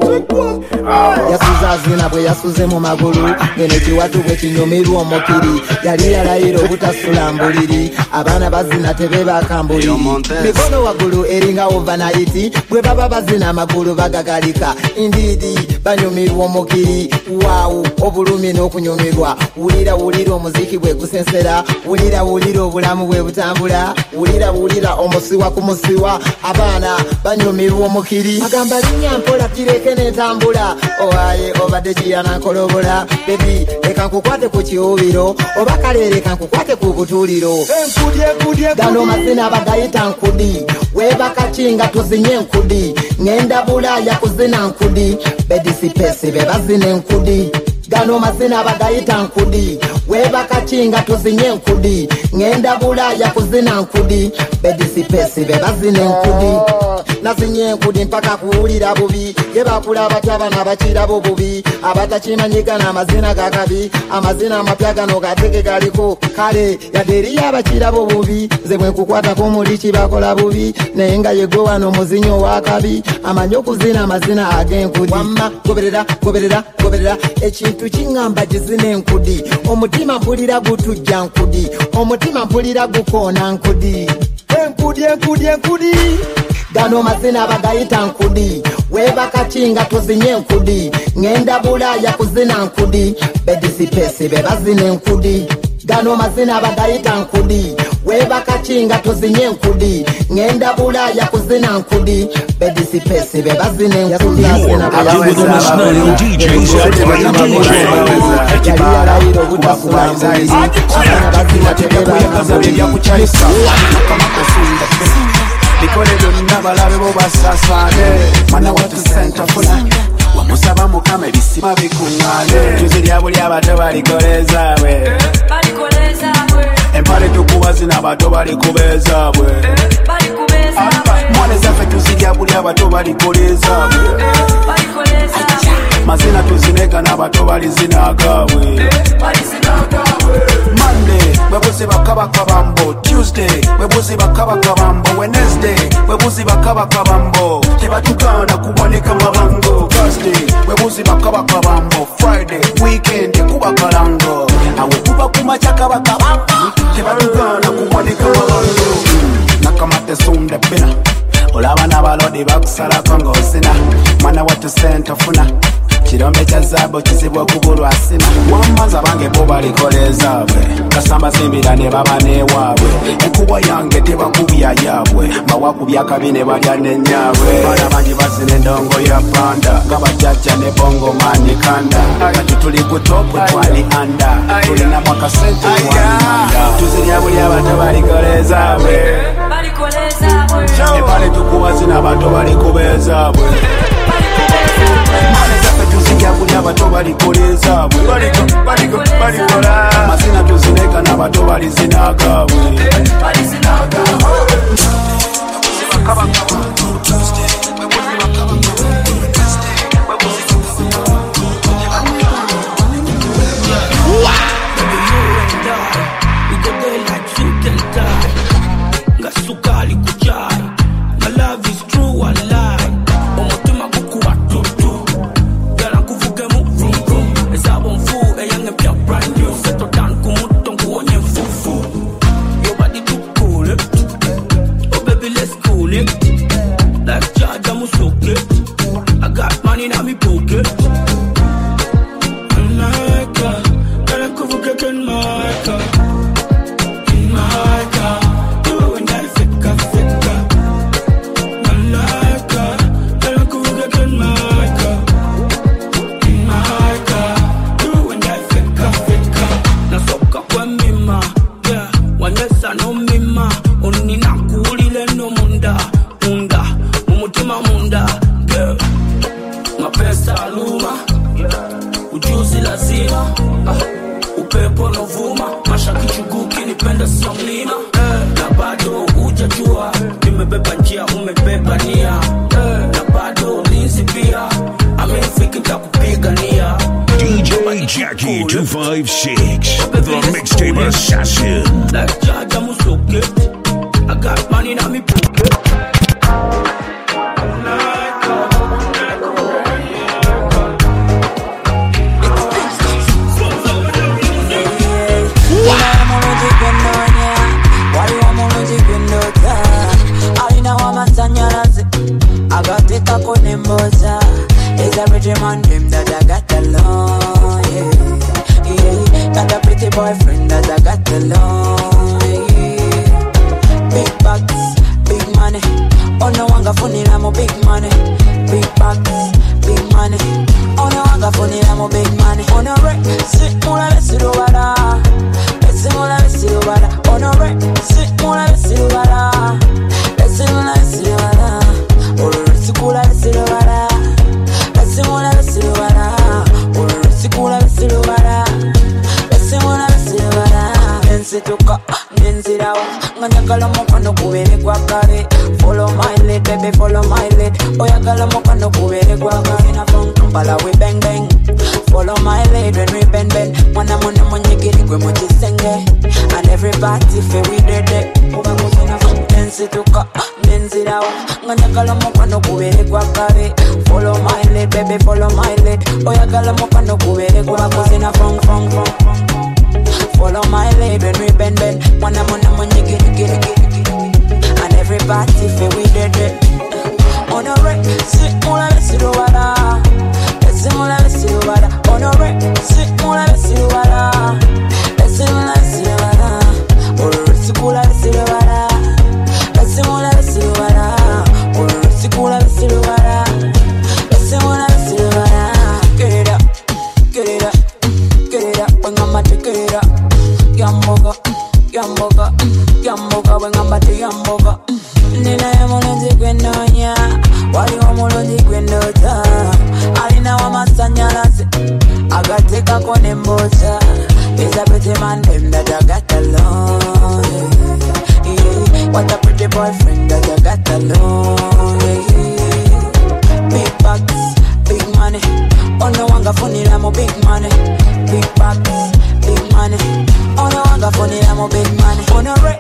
yasuza zina bwe yasuze mu magulu ngene kiwatu bwe kinyumirwa omukiri yali yalayira obutasula mbuliri abaana bazina tebebakambuliri mikono waggulu eringa overnight bwe baba bazina amagulu bagagalika indidi banyumirwa omukiri waawu obulumi n'okunyumirwa wulira wulira omuziki bwe gusensera wulira wulira obulamu bwe butambula wulira wulira omusiwa ku musiwa abaana banyumirwa omukiri agamba linnya mpola kireke n'entambula owaye obadde kiyana nkolobola bebi leka nkukwate ku kiwubiro oba kale leka nkukwate ku butuliro gano mazina bagayita nkudi webakakinga tuzinye nkudi ngenda bulaya kuzina nkudi bedisipesi bebazina enkudi gano mazina bagayita nkudi webakakinga tuzinye nkudi ngenda bulaya kuzina nkudi bedisipesi bebazina enkudi nasinye enkudi mpaka kuwulira bubi ye bakula batya bana bakirabo bubi abatakimanyigana amazina gakabi amazina amapya gano gateke galiko kale yadde eriyo abakirabo bubi nze bwe nkukwatako muli kibakola bubi naye nga yegwe wano muzinyo wakabi amanyi okuzina amazina ag'enkudi wamma goberera goberera goberera ekintu kiŋŋamba gizina enkudi omutima mpulira gutujja nkudi omutima mpulira gukoona nkudi enkudi enkudi enkudi gano mazina bagayita nkudi webakakinga tuzinye enkudi ngenda bulaya kuzina nkudi bedisipesi bebazina enkudi gano mazina bagayita nkudi webakakinga tuzinye enkudi ngenda bulaya kuzina nkudi bedisipesi bebazina enkudi yaliyalairo obutakulambulizi abana bazina tebebaakambulizi bikole byonna balabe bo basasaane mwana watu senta funa wamusaba mukama ebisima bikuŋŋaane juzi lya buli abato balikolezaabwe empale tukuba zina abato balikubeezaabwe mwana zaffe tuzirya buli abato balikolezaabwe mazina tuzineka n'abato balizinagaabwe Monday, webuzi bakabaka bambo. Tuesday, webuzi bakabaka bambo. Wednesday, webuzi bakabaka bambo. Tebatukana kuboneka mabango. Thursday, webuzi bakabaka bambo. Friday, weekend kuba kalango. Awe kuba kumacha kabaka bambo. Tebatukana kuboneka mabango. Nakamate sunde pina. Olaba n'abalodi bakusala kongo sina. Mwana watu senta funa. Kirombe kya zabo kizibwa okubulwa asina wammanza bange bo balikolezaabwe kasamba simbira ne baba newaabwe enkuba yange tebakubya yaabwe bawakubya kabi ne balya nenyaabwe bana bangi bazina endongo ya panda nga bajjajja ne bongo mani kanda kati tuli ku topu twali anda tulina mwakasente twalianda tuzirya buli abato balikolezaabwe ebale tukuba zina abato balikubeezaabwe tuzirya buli abato balikolezaabwe mazina tuzineka n'abato balizinagaabwe Jackie two five six, the mixtape assassin. Like Jaja Musoke, I got money in my pocket. I got it up on them boza. It's a pretty man them that I got alone, yeah, yeah. Got a pretty boyfriend that I got alone, yeah. Big bucks, big money. Oh no, I'm gonna funny, I'm a big money. Big bucks, big money. Oh no, I'm gonna funny, I'm a big money. Oh no, right, sit more or less do what I. Let's see more or less do what I. Oh no, right, sit more or less do what I. Let's see more or less do what I. Oh, let's go, let's see what I. Let's see what I see what I. Oh, let's go, let's see what I. Let's see what I see what I. Nensi tuka, nensi dawa. Nganya kala mukano kubeni kwa kare. Follow my lead, baby, follow my lead. Oyagala mukano kubere kwa kazina from Kampala we bang bang. Follow my lead when we bend bend. Mwana mwana mwenyekiri kwe mujisenge. And everybody feel we dead dead. Uba kuzina from Tensi to ka Nenzi dawa. Nganyagala mukano kubere kwa kare. Follow my lead baby, follow my lead. Oyagala mukano kubere kwa kazina from from from. Follow my lead when we bend bend. Mwana mwana mwenyekiri kiri kiri. And everybody feel we dead dead. On a wreck, sit mula vesido wala. Let's mula vesido wala. On a wreck, sit mula vesido wala. Let's mula vesido wala. Or let's mula vesido wala. Let's mula vesido wala. Or let's mula vesido wala. Let's mula vesido wala. Get it up, get it up, get it up. When I'm at the get it up. Yamboga, yamboga, yamboga. When I'm at the yamboga. Nina ya mulungi gwenonya, waliwo mulungi gwendota. Alina wa masanyalaze, agatekako nembooza. He's a pretty man, them that I got alone. Yeah. What a pretty boyfriend that I got alone. Yeah. Big bucks, big money. Oh no, wanga funny lamo big money. Big bucks, big money. Oh no, wanga funny lamo big money. Oh no, right.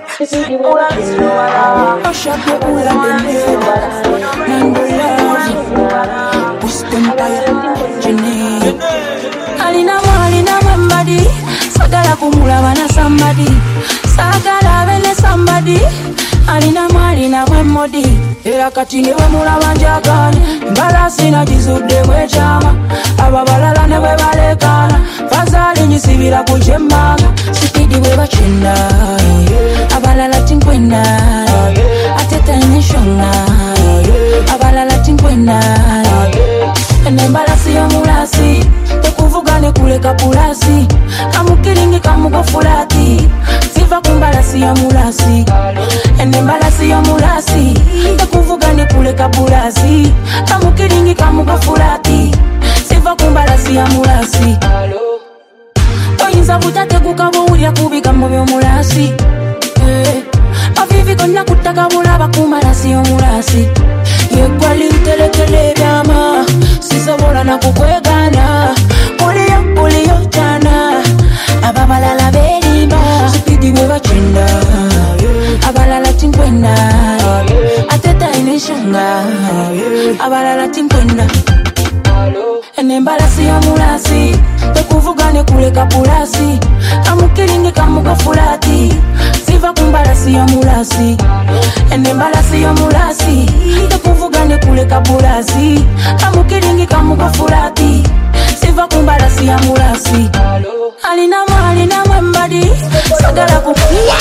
Push up your cool and then Mango love Push them by Jenny Alina mo, alina mwembadi Sagala kumula wana somebody Sagala vene somebody Alina mo, alina mwemodi Era katini we mula wanjagani Mbala sina jizude we chama Ababalala ne we balekana Fazali njisibira kujemanga Sipidi we bachenda Abalala tinkwena Ateta nishona Abalala tinkwena Enembala siyo mulasi Tekuvugane kule kapulasi Kamukiringi kamugofulati Siva kumbala siyo mulasi Enembala siyo mulasi Tekuvugane kule kapulasi Kamukiringi kamugofulati Siva kumbala siyo mulasi Oyinza butate kukabulya kubigambo byomulasi Mavivi konna kutaka bulaba kumala siyo mulasi Yekwali ntelekele byama Sisobola na kukwegana Kuliyo kuliyo jana Ababalala berimba Sipidi we bachenda Abalala tinkwena Ateta inishanga Abalala tinkwena Enembala siyo mulasi Tekuvugane kule kapulasi Kamukiringi kamugofulati Siva kumbala siyo mulasi Enembala siyo mulasi Tekuvugane kule kapulasi Kamukiringi kamugofulati Siva kumbala siyo mulasi Alina mo, alina mwembadi Sagala kukuwa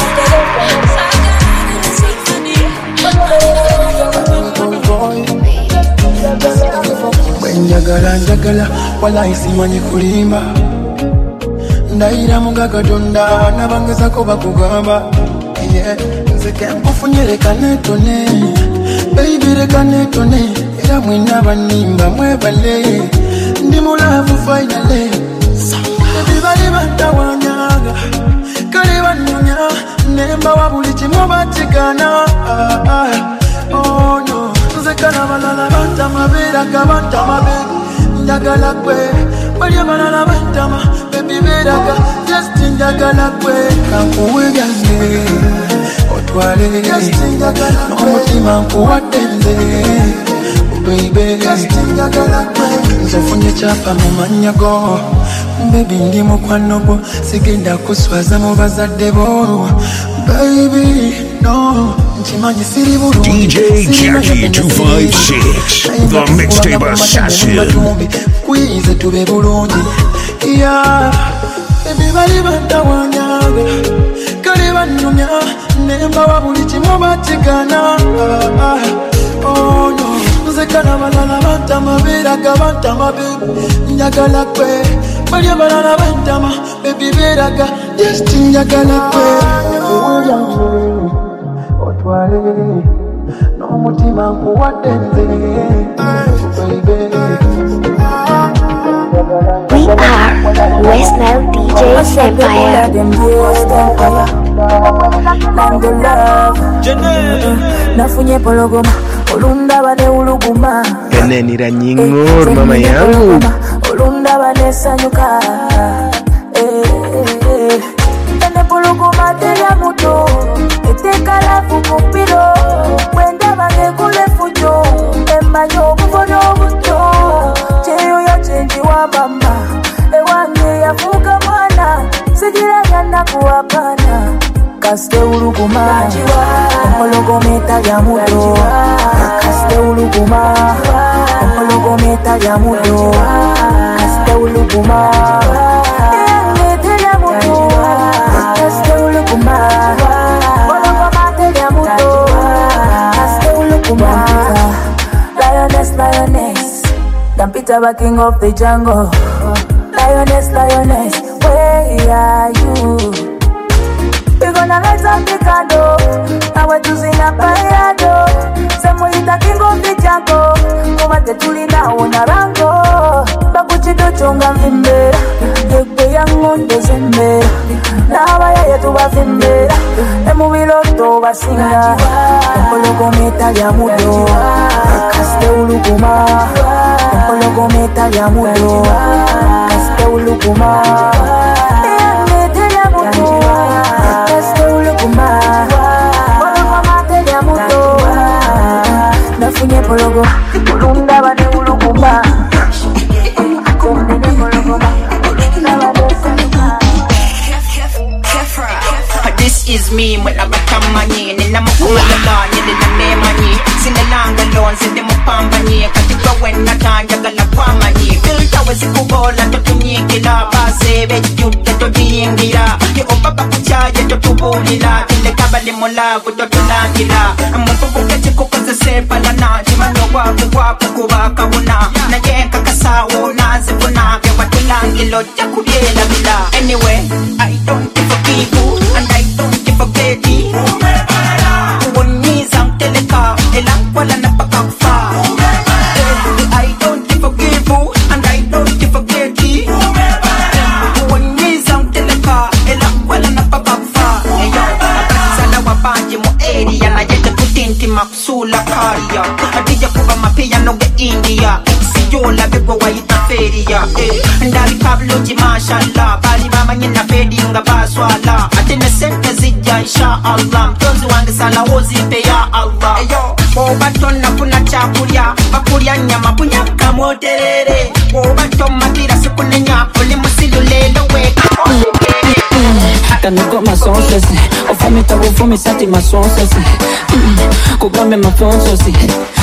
Njagala njagala wala isimanyi kulimba Ndaira munga katonda nabangezako bakugamba yeah. Nze kempufunye leka netone Baby leka netone Era mwina banimba mwebale Ndi mulavu finally Baby bali bantawanyaga Kali banyonya Nemba wabuli chimu batigana ah, ah. Oh no Nze kana balala bantama beraga bantama be Njagala kwe Bali balala bantama Baby beraga Just njagala kwe Kankuwe gange Otwale Just njagala kwe N'omutima nkuwatenze Oh baby Just njagala kwe Nzofunye chapa mu manyago Baby ndi mukwano gwo Sigenda kuswaza mu bazadde bo Baby no D J Jackie two five six, the Mixtape Assassin. Kwize tube bulungi yeah. Baby bali bantawanyaga Kali banyonya Nemba wabuli chimu batigana Oh no Nze kana balala bantama beraga bantama baby Njagala kwe Bali balala bantama Baby beraga Just njagala kwe Otwale N'omutima nkuwatenze baby We are West Nile D Js Empire. Nafunye pologoma olunda bane uluguma Ganenira nyingor mama yangu olunda bane sanyuka eh ene buluguma telia muto eteka la fukupiro wenda bane kule fujo emanyo bubono buto cheyo ya chenji wa mama ewange yafuka mwana sigira yana kuwapana kaste uluguma omologometa ya muto kaste uluguma omologometa ya muto kaste uluguma emete ya muto kaste uluguma omologometa ya muto kaste uluguma lioness lioness Dampita ba king of the jungle lioness lioness where are you we gonna rise up the candle. Now we're choosing a payado. Semuita king of the jungle. Kumate tulina una rango. Bakuchido chonga vimbera. Yekwe yangonde zembera. Nawa ya yetu wa vimbera. Emu viloto wa singa. Mpologo meta ya mudo. Kaste uluguma. Mpologo meta ya mudo. Kaste uluguma. Mete ya mudo. Nafunye pologo ulunda bane uluguma komene pologo ulunda bane sanyuka. This is me when I become money nina mukuma la nina nemanyi sinalanga lonze de mupambanye katika wenna tanja gala kwamanyi filta wezikubola totunyikila base bejjude todiyingira yo obaba kuchaje totubulira kile kabali mulavu totulangira mukubuke chikukoze sepala na jimano waku waku kubaka una na yenka kasawo nazibuna ke watulangilo jakubiela bila. Anyway, I don't give a people and I don't give a lady. Uoniza mteleka elang wala napakafa. I don't give a people and I don't give a lady. Uoniza mteleka elang wala napakafa. Sana wabanji mo area na yete putinti maksula karia. Adija kuba mapia noge India. Sijola bebo wa itaferia. Ndali kabloji mashallah. Bali mama nyina fedi nga baswala. Atene sente zija insha Allah. Mtonzi wange sala wozi pe ya Allah. Eyo, bobaton na kuna chakulia. Bakulia nyama kunyaka moterere. Bobaton matira sikunenya. Oli musilu lelo weka. Kanogo masonsesi ofumita bufumisa masonsesi kugambe mafonsesi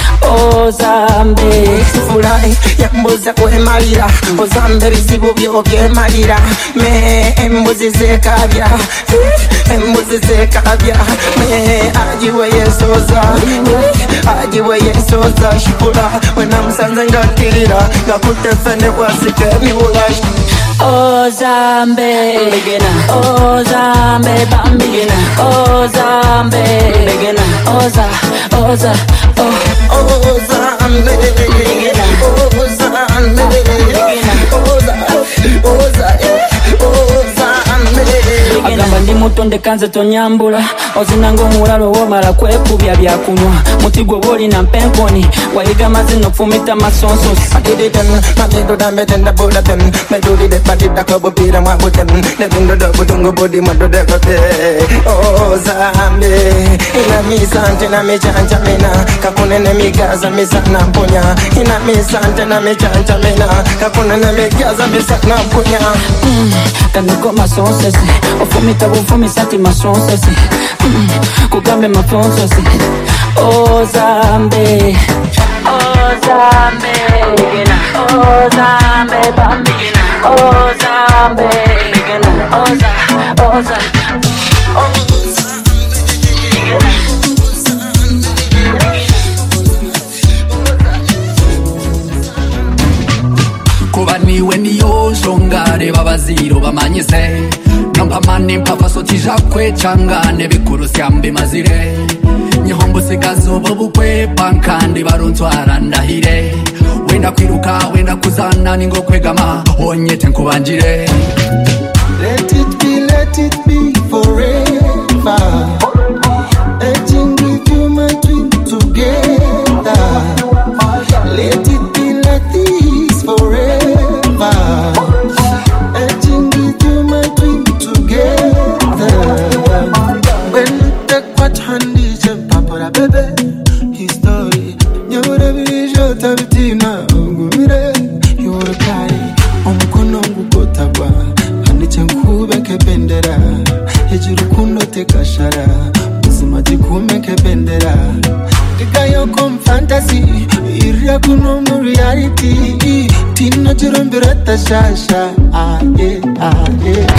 Ozambe Furahi yambuza kwemalira Ozambe bizibu byogemalira Me embuzi zekabya Embuzi zekabya Me ajiwe yesoza Ajiwe yesoza Shukura wena msanze ngatirira Ngakutefene kwasike miwulash Ozambe begena Ozambe bambigena Ozambe begena Oza Oza Oh Ozambe begena Ozambe begena Oza Oza Ozambe agamba ndi muto ndekanze tonyambula ozinanga omulalo womala kwekubya byakunywa muti gwe bolina mpenkoni wayiga mazino fumita masonsosi adididen madidodambeten dabulaten medulide badidakobopira mwabuten nedundodobutungu budi madodekote Ozambe ina misante na michanja mina kakunene migaza misana mpunya ina misante na michanja mina kakunene migaza misana mpunya kaniko masonsesi ofumita bufumisa ti masonsesi kugambe mafonsesi Ozambe Ozambe begena Ozambe bambigena Ozambe begena Oza Oza kuba niwe niyo shongare babaziro bamanyise Nampamane mpafaso tijakwe changane bikuru syambe mazire Nyihombo sikazubo bukwe pankandi baruntwara ndahire Wenda kwiruka wenda kuzana ningo kwegama onyete nkubanjire Let it be, let it be forever. Letting with you my dream together. nyabura bijo tabitina ugumire yorekari omukono ngukotagwa handice nkubeke bendera hejuru kuno tekashara buzima jikumeke bendera ikayo kom fantasy iria kuno mu reality tino jirombira tashasha ah yeah ah yeah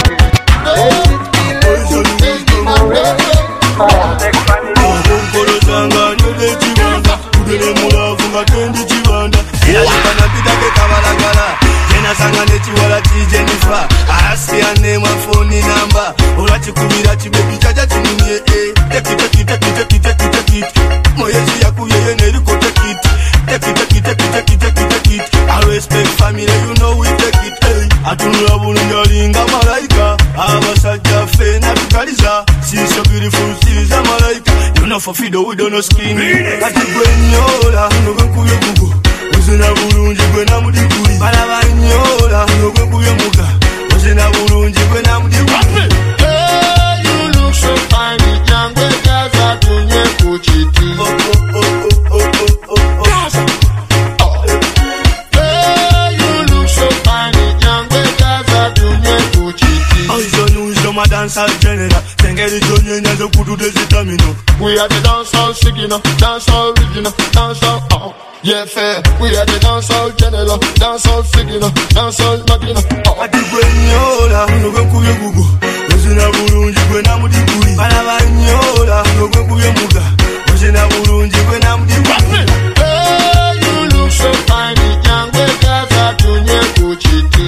Sanga nechiwala ti Jennifer Asia name and phone number Urachi kumira chibebi chacha chininye eh Take it, take it, take it, take it, take it, take it Moyeshi yaku yeye neriko take it Take it, take it, take it, take it, take it, take it I respect family, you know we take it eh Atunula bulungalinga malaika Abasajja fe na bikaliza She's so beautiful, she's a malaika You know for fido, we don't know skinny Ati gwenyola, nuga kuye gugu Uzina bulungi gwe na mudiguli Balabanyola Nogwe kuye muga Uzina bulungi gwe na mudiguli Hey, you look so fine Nyangwe gaza tunye kuchiti Oh, oh, oh, oh, oh, oh, oh Gaza Oh Hey, you look so fine Nyangwe gaza tunye kuchiti Oh, izo nuzo ma dancehall general Tengeri jonye nyazo kutu desitamino We are the dancehall sigino Dancehall original Dancehall oh Yeah, fair. We are the dancehall general, dancehall figure, dancehall magina. Ati gwenyola, nogwe kuye gugu Uzina bulungi gwe na mudiguli Balabanyola, nogwe kuye muga Uzina bulungi gwe na mudiguli Hey, you look so fine Nyangwe gaza tunye kuchiti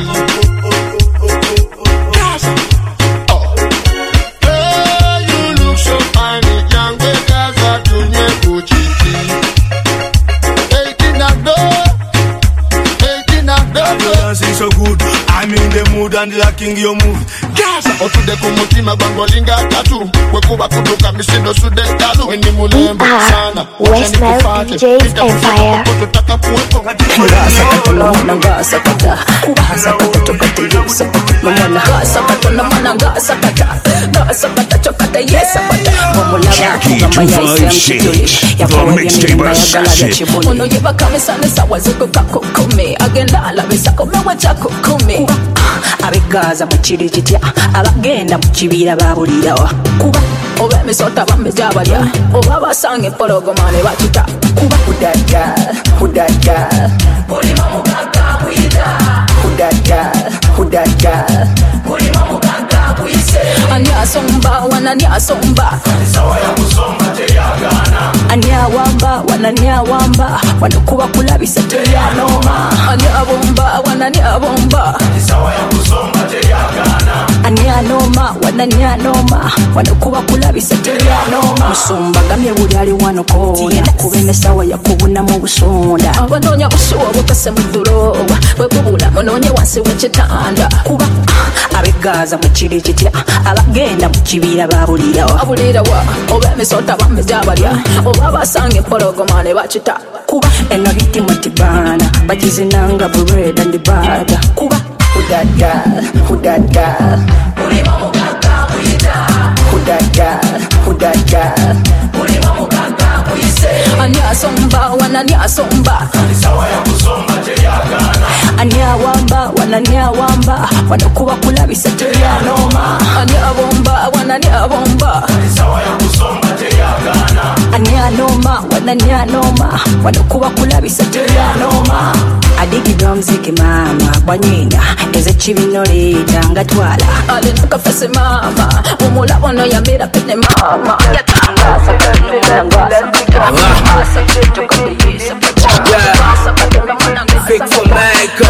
Gaza Oh Hey, you look so fine Nyangwe gaza tunye kuchiti Dancing so good, I'm in the mood and lacking your mood. Gaza otude kumutima gwango linga tatu wekuba kuduka misindo sude dalu Weni mulembo sana West Nile D Js Empire. Ngasa kata na mwana ngasa kata Ngasa kata chokate yusa Mwana ngasa kata na mwana ngasa kata Ngasa kata chokate yesa kata Jackie two five six, the mixtape assassin. Ono yeba kame sane sawa zuko kako kume Agenda ala besako mewa chako kume Abegaza mchiri jitia Abagenda mchibira babulira wa Kuba Obe misota bambe jabalya Oba basange pologo mane wachita Kuba Who that girl? Who that girl? Polima muganga buida Who that girl? Who that girl? Polima muganga buise Anya somba wananya somba Sawa ya kusomba te ya gana Anya wamba wananya wamba Wanakuwa kulabisa te ya noma Anya bomba wananya bomba Sawa ya kusomba te ya gana Anya noma wananya noma Wanakuwa kulabisa te ya noma Musumba gamye buli ali wano kona Kubene sawa ya kubuna mu busonda Abandonya usuwa bukase mudulo Webubula mononye wansi wechitanda Kuba abegaza mchiri jitia Abagenda mchibira babulira wa Babulira wa Obe misota bambe jabalya Oba basange pologo mane bachita Kuba eno hiti matibana Bajizinanga bread and the baga Kuba Who that girl? Who that girl? Ulima muganga buida Who that girl? Who that girl? Ulima muganga buise Anya somba wananya somba Sawa ya kusomba te ya gana Anya wamba wananya wamba Wanakuwa kulabisa te ya noma Anya bomba wananya bomba Sawa ya kusomba te ya gana Anya noma wananya noma Wanakuwa kulabisa te ya noma Adigidwa mziki mama Bwanyina Eze chibino leta ngatwala Alina kafese mama Umula wano ya mira pene mama Yatangaza kene Ngasa kete kate yisa Ngasa kate na mwana ngasa Big for Mecca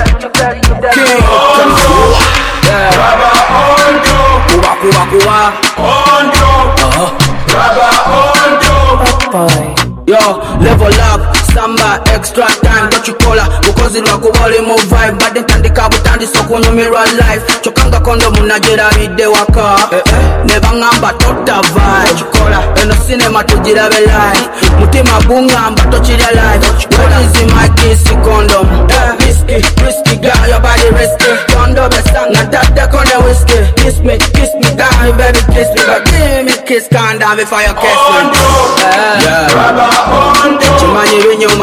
King Raba Ondo Kuwa kuwa kuwa Ondo Raba Ondo Yo, level up, samba, extra time, got you cola, mukozi lwako bole mu vibe, bade ntandika butandi sokunyumirwa life, chokanga kondo munajera bide waka, eh, eh. Neba ngamba tota vibe, chikola, eno cinema tujirabe live, mutima gungamba tochirya live, what is in my kiss condom, eh, risky, risky girl, your body risky, condom, esang, na tata konde whiskey, kiss me, kiss me down, baby kiss me, but give me kiss condom before you kiss me, eh, yeah. Chimanyi binyo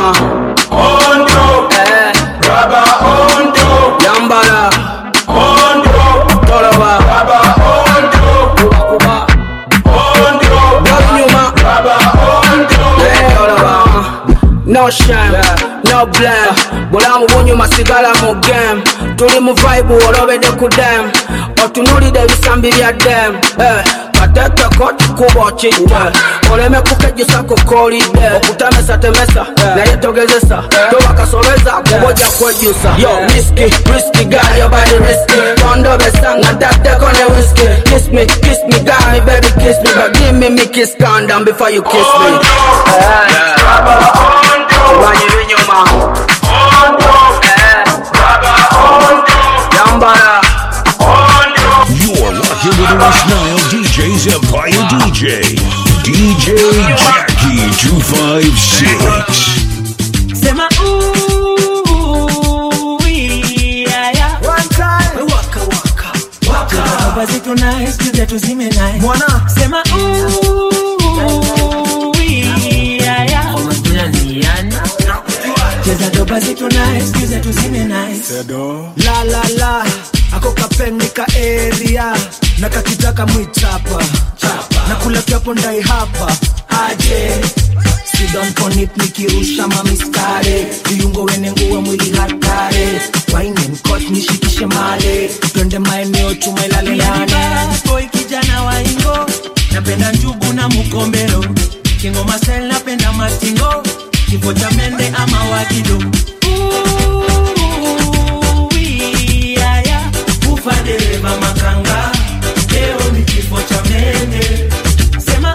no shame, no blame. Bulamu bunyu masigala mu game. Tuli mu vibe olobede ku dem. Otunulide ebisambi bya dem. Kateke koti kuba okite. Oleme kukejjusa kukolide. Okutamesa temesa naye togezesa. Tobakasobeza kubojja kwejjusa. Yo risky, risky girl, your body risky. Kondo besanga ntaddeko ne whiskey. Kiss me, kiss me, got me, baby kiss me. But give me me kiss condom before you kiss me. Wanyi vinyuma Yambara. You're locked into the West Nile D J's Empire D J, D J Jackie two five six. Sema ooh, yeah, yeah. One time. Waka waka waka. Baba zito nice, tuja tuzime nice. Mwana. Sema ooh, yeah, yeah. Cheza doba zito nice, tuja tuzime nice. La la la. Ako kapendi ka area. Naka kitaka mwitapa. Na kula kiapo ndai hapa. Aje. Sit down on it nikirusha mamiskare. Viungo wene nguwa mwili hatare. Wine and cut nishikishe male. Twende maeneo tumelale yani. Boy kijana wa ingo. Napenda njugu na mukombero. Kingo masel napenda matingo. Kifo cha mende ama wakido. Dereva makanga, leo ni kifo cha mende. Sema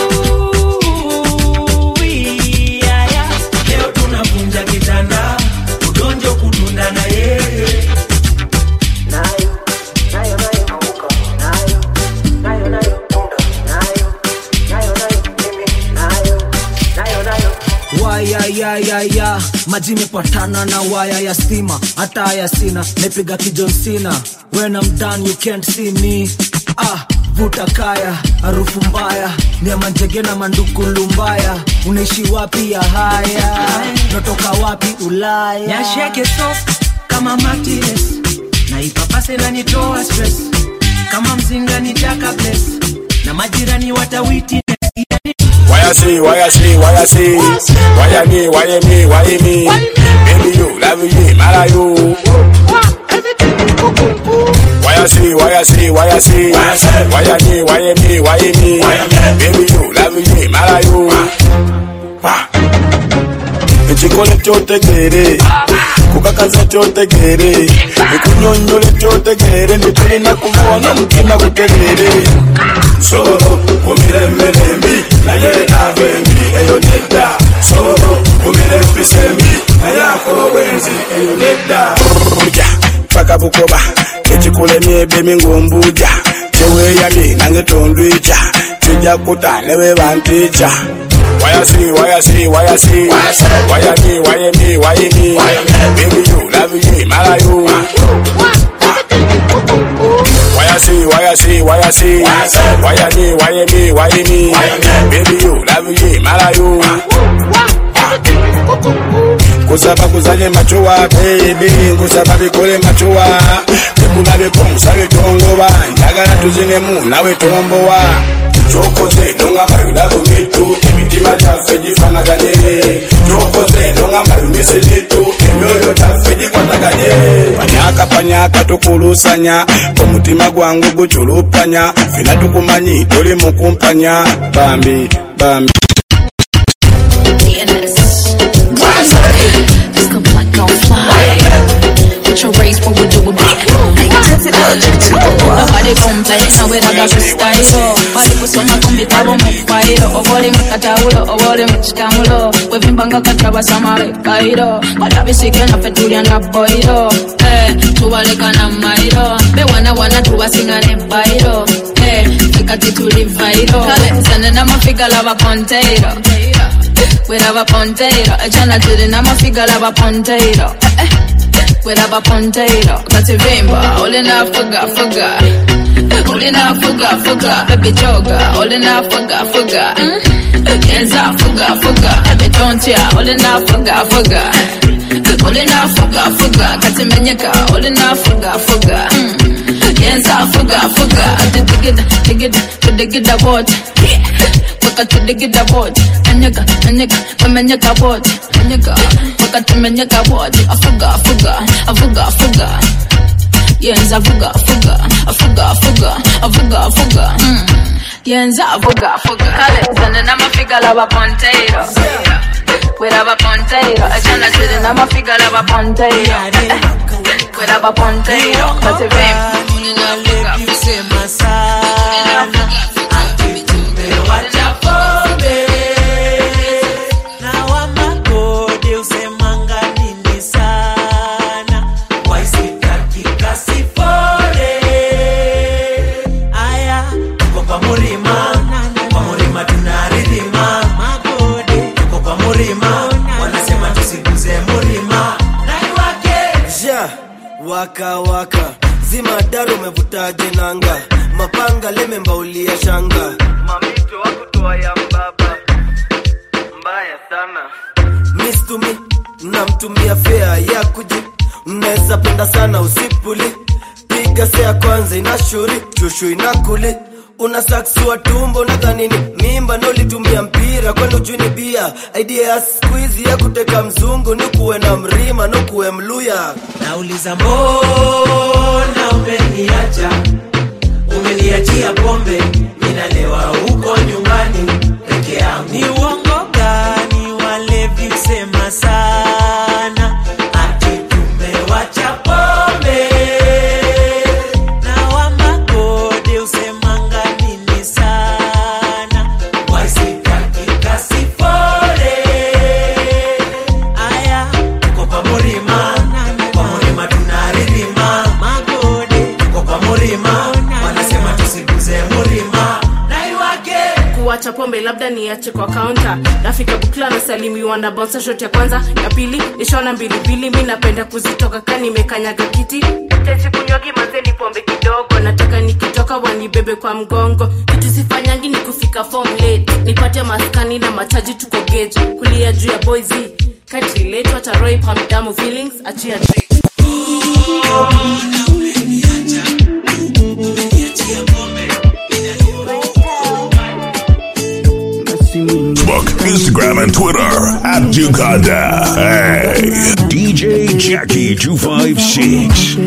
uuuu, yeah, yeah. Leo tunavunja kitanda, udonjo kudunda na yeye. Nayo, nayo, nayo, mamuka, nayo. Nayo, nayo, tunda, nayo. Nayo, nayo, mimi, nayo. Nayo, nayo. Waya, ya, ya, ya. Maji mepatana na waya ya stima. Hata haya sina, nepiga kijon sina. When I'm done you can't see me. Ah, vuta kaya, harufu mbaya. Nyama njege na manduku lumbaya. Unaishi wapi ya haya? Notoka wapi Ulaya? Nyasheke soft kama matires. Na ipapase na nitoa stress. Kama mzinga nitaka bless. Na majirani watawiti. Why I say, why I say, why I say, why I me, why I me, why I me, baby you, love you, marry you. Why I say, why I say, why I say, why I me, why I me, why I me, baby you, love you, marry you. Echikole chote kere, kukakaza chote kere, ikunyonyole chote kere, nituli na kumwana mkina kutegere. Soro, umire mbelembi, na yere avembi, eyo neda. Soro, umire pisembi, na yako wenzi, eyo neda. Paka bukoba, echikole miebe mingumbuja. Chewe yami, nange tondwicha, chija kuta lewe vanticha. Why I say, why I say, why I say, why I me, why I me, why I me, baby you, love you, marry you. Why I say, why I say, why I say, why I me, why I me, why I me, baby you, love you, marry you. Kusaba kuzanye machuwa, baby, kusaba bikole machuwa. Tekuna bekom sabe tongoba, ndagala tuzine mu nawe tombowa. Chokoze donga mayula kumitu, emitima chafeji fanaganye. Chokoze donga mayumise litu, emyoyo chafeji kwataganye. Panyaka panyaka tukulusanya, omutima gwangu guchulupanya. Fina tukumanyi tuli mukumpanya, bambi, bambi. Just come like on fire. With your race, what we do with me? Nobody complains, now we don't got style. Body kusoma kumbitabo mufairo. Ovole mkataulo, ovole mchikamulo. Wevimbanga kataba samare kairo. Kodabisike na fetulia na boiro. Eh, tuwaleka na mairo. Be wana wana tuwasinga ne bairo. Eh, fikati tulivairo. Kale, sende na mafiga lava ponteiro. We have a potato, a channel to the nama figure of a potato. We have a potato, that's a rainbow, all enough for God, for God. All enough for God, for God, baby joker, all enough for God, for God. Hands up for God, for God, baby don't ya, all enough for God, for God. All enough for God, for God, got to menyaka, all enough for God, for God. Hands up for God, for God, dig it, dig it, dig it, dig it, what? wakatudigida body Anyega, anyega, wamenyeka body Anyega, wakatumenyeka body Afuga, afuga, afuga, afuga Yes, afuga, afuga, afuga, afuga, afuga, afuga mm. Yes, afuga, afuga Kale, zane na mafiga lava ponteiro Kwera ba ponteiro Achana chile na mafiga lava ponteiro Kwera ba ponteiro Kate vem Wale kusema sana Wacha pombe Na wamakode usemanga nini sana Waisitaki kasipole Aya, tuko kwa murima Kwa murima tunaridhima Magode, tuko kwa murima Wanasema tusiguze murima Nani wake Ja, waka waka Zima daru umevuta jenanga Mapanga leme mbaulia shanga Mamito wakutoa ya mbaba Mbaya sana Miss to me Namtumia fea ya kuji Mneza penda sana usipuli Piga sea kwanza inashuri Chushu inakuli Una saksua tumbo na dhanini Mimba nolitumia mpira Kwendo juni bia Idea ya squeeze ya kuteka mzungu Nukuwe na mrima nukuwe mluya Nauliza mbona umeniacha Umeniachia pombe Minalewa huko nyumbani peke yangu Ni uongo gani walevi usema sana Ati tumewacha pombe Na wamakode usemanga nini sana Waisitaki kasipole Aya, tuko pa murima Kwa murima tunaridhima Magode, tuko pa murima Wanasema tusiguze murima Nai wake Kuwacha pombe labda niache kwa counter Nafika bukla na salimiwa na bouncer shot ya kwanza Ya pili, nishona mbili mbili Mi napenda kuzitoka kani mekanyaga kiti Tensi kunyogi mazeni pombe kidogo Nataka nikitoka wanibebe kwa mgongo Kitu sifanyangi ni kufika form late Nipate maskani na machaji tuko gauge Kulia juu ya boys Kati late wataroi pamidamu feelings Achia drink Facebook, Instagram, and Twitter at Uganda. Hey, D J Jackie two five six.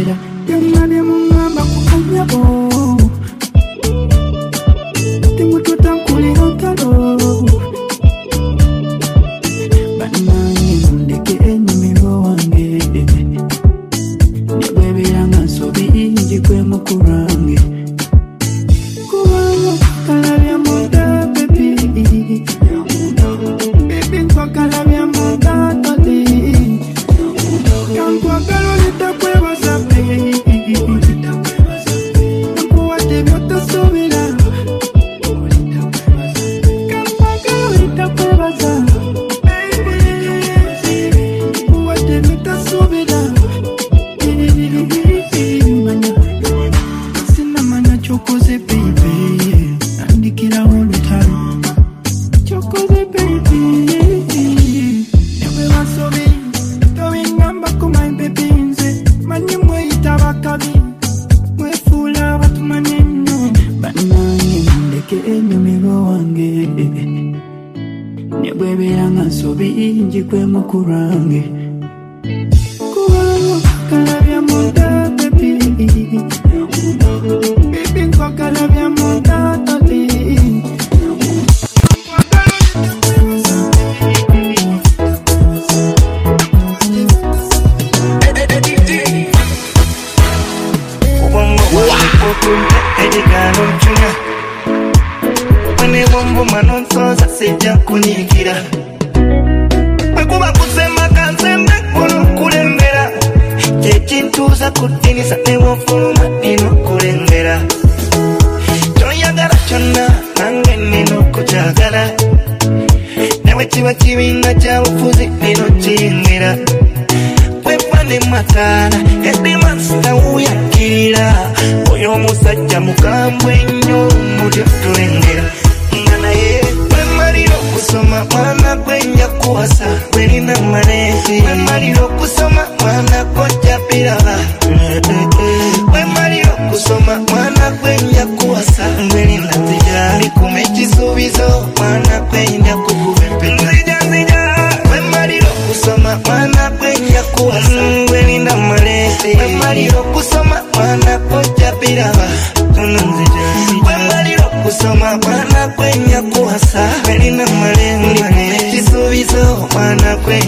Kusoma mwana kwenye kuwasa Mbeli na tijari kumechisubizo mwana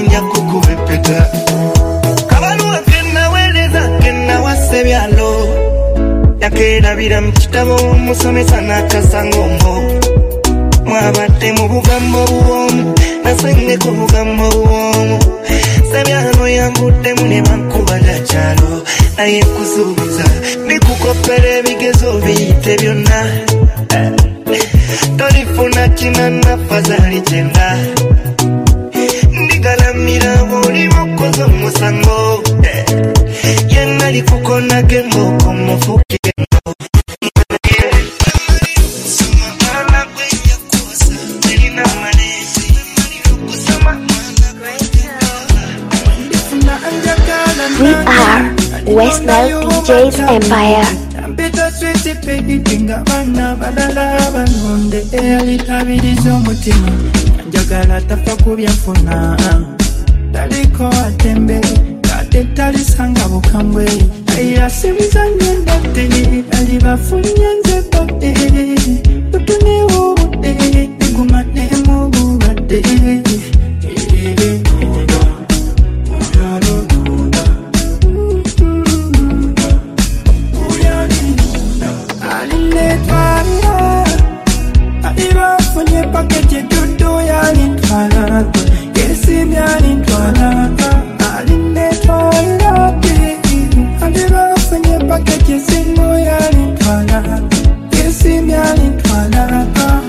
nja kukubepeta kabaluwa kena weleza kena wasebyalo yakerabira mu kitabo musomesa n'akasanga omwo mwabadde mu bugambo buwomu nasenge ku bugambo buwomu sebyano yambuddemu ne bankubala kyalo naye kusuubiza nikukopera ebigezo biyite byonna tolifuna kinana fazali kyenda ndigalamira bw'olimu okoze omusango yenna likukonage ng'okomufukire We are West Nile D J's Empire. Bittersweet baby pinga bana badala banonde alitabiriza omutima njagala tafa kubyafuna taliko atembe kate talisanga bukambwe ayasibiza nyendate alibafunya nze bote tutunewo bote igumane mu bubade Paquete tudo ya lintwala Kesi mya lintwala Aline twala Aliba fenye paquete singo ya lintwala Kesi mya lintwala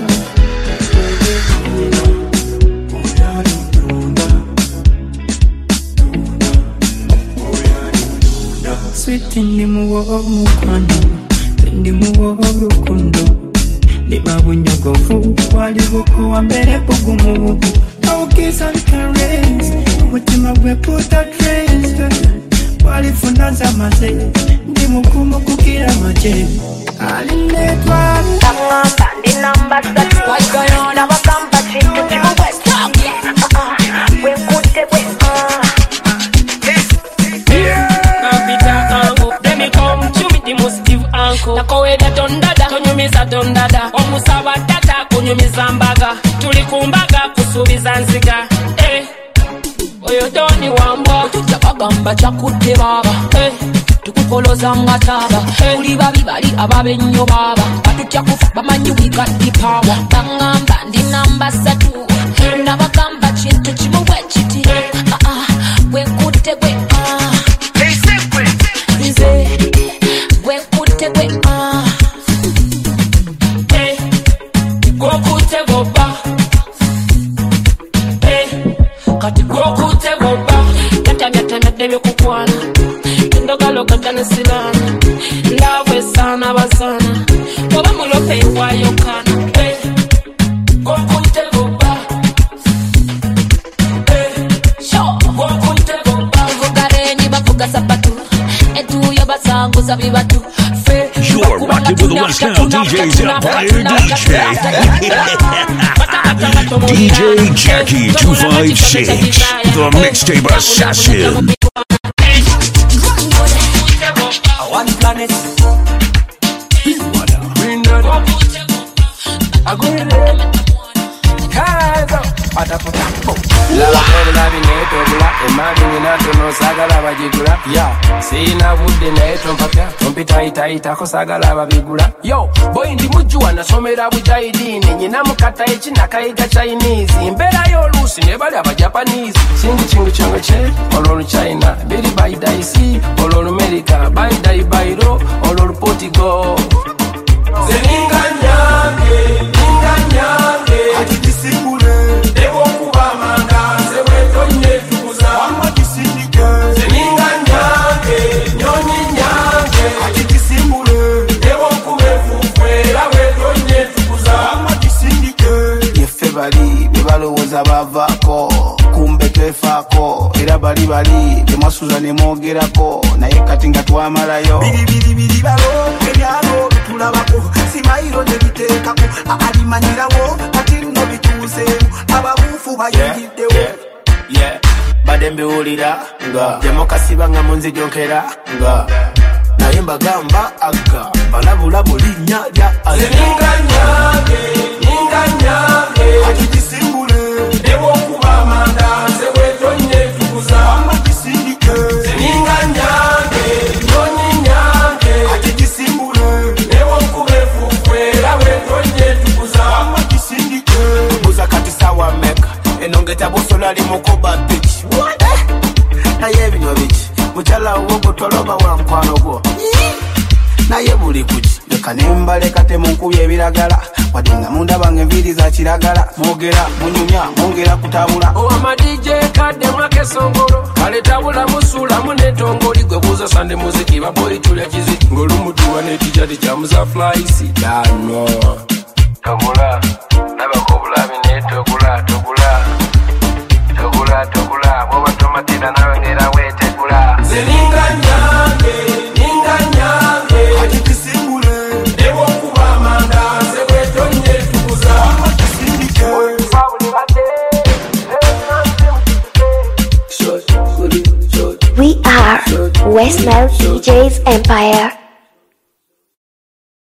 Sweet ndi muwo mukwano Ndi muwo rukundo Libabu nyogofu walibuko wa mbere pugumu Aukisa likarezi Mutima gwe puta trace Walifuna za maze Ndi mukumu kukira maje Alinetwa Tama bandi namba satu Wajayona wakamba chintu chimu westong Wekute we Nakoweda tondada, tonyumiza tondada Omusawa tata, kunyumiza mbaga Tulikumbaga, kusubiza nziga Eh, oyo doni wambwa Tuja bagamba chakutte baba Eh, tukukoloza ngataba Eh, uli babi bali ababe nnyo baba Batutya kufa bamanyi we got the power Bangamba ndi namba satu eh, nabagamba chintu chimu wechiti eh, ah ah, wekutte we ah Hey, simple Ize Wekute we ah Hey Gokute goba Hey Kati gokute goba Yatamya tamya debe kukwana Ndogalo katane silana Ndawe sana basana Oba mulope wayo kana Hey Gokute goba Hey Sho Gokute goba Vugareni bavuga sabatu Etu yo basangu zabibatu You're rocking to the West Nile D J's Empire D J. D J Jackie two five six, the mixtape assassin. One planet. I go in there. Lava kobula bineto bula emali ninato no sagala bajigula ya sina budde neto mpaka kompita ita ita ko sagala babigula yo boy ndi mujwa nasomera bujaidini nyina mukata echi nakaiga Chinese mbera yo lusi ne bali aba Japanese singi chingu chango che ololu China biri by daisi ololu America by dai bairo ololu Portugal zeninga nyange ninga nyange akitisikule debo kubamanga seweto nyetukuza wamwa kisindike zeninga nyange nyonyi nyange akitisimule debo kubefufwe laweto nyetukuza wamwa kisindike yefe bali bebalowoza bavako kumbe twefako era bali bali temwasuza nemwogerako naye kati nga twamalayo biribiribiri balo ebyalo bitulabako simairo nebiteekako alimanyirawo kati luno bituuseemu ababuufu bayingiddewo badembiwulira nga demokasi nga munzijonkera nga naye mbagamba aga balabula mu linnya lya ninganyange ninganyange akitisimbule debwokuba amanda nze wetonye oba bitch. What? Naye bino bitch. Muchala uwogo toloba wa mkwano gwo. Naye buli kuki. Leka nemba leka temunkubye ebiragala. Wadinga munda bange enviri za kiragala. Mwogera, munyumya, mwongera kutabula. Owa ma D J kadde mwake songolo. Kale tabula musula munetongoli. Gwe buuza sande muziki baboyi tulya kiziki. Ng'olumutuwa netijati kyamuza fly sidano. Togula, nabako bulabi netogula, togula. Togula, togula, bwoba tomatira nawe ngera wetegula. Zeninga nyange, ninga nyange. Hati kisingule. Ewo kuba manda, sebweto nye tukuza. Kisindike. Fabuli bate. We are West Nile D Js Empire.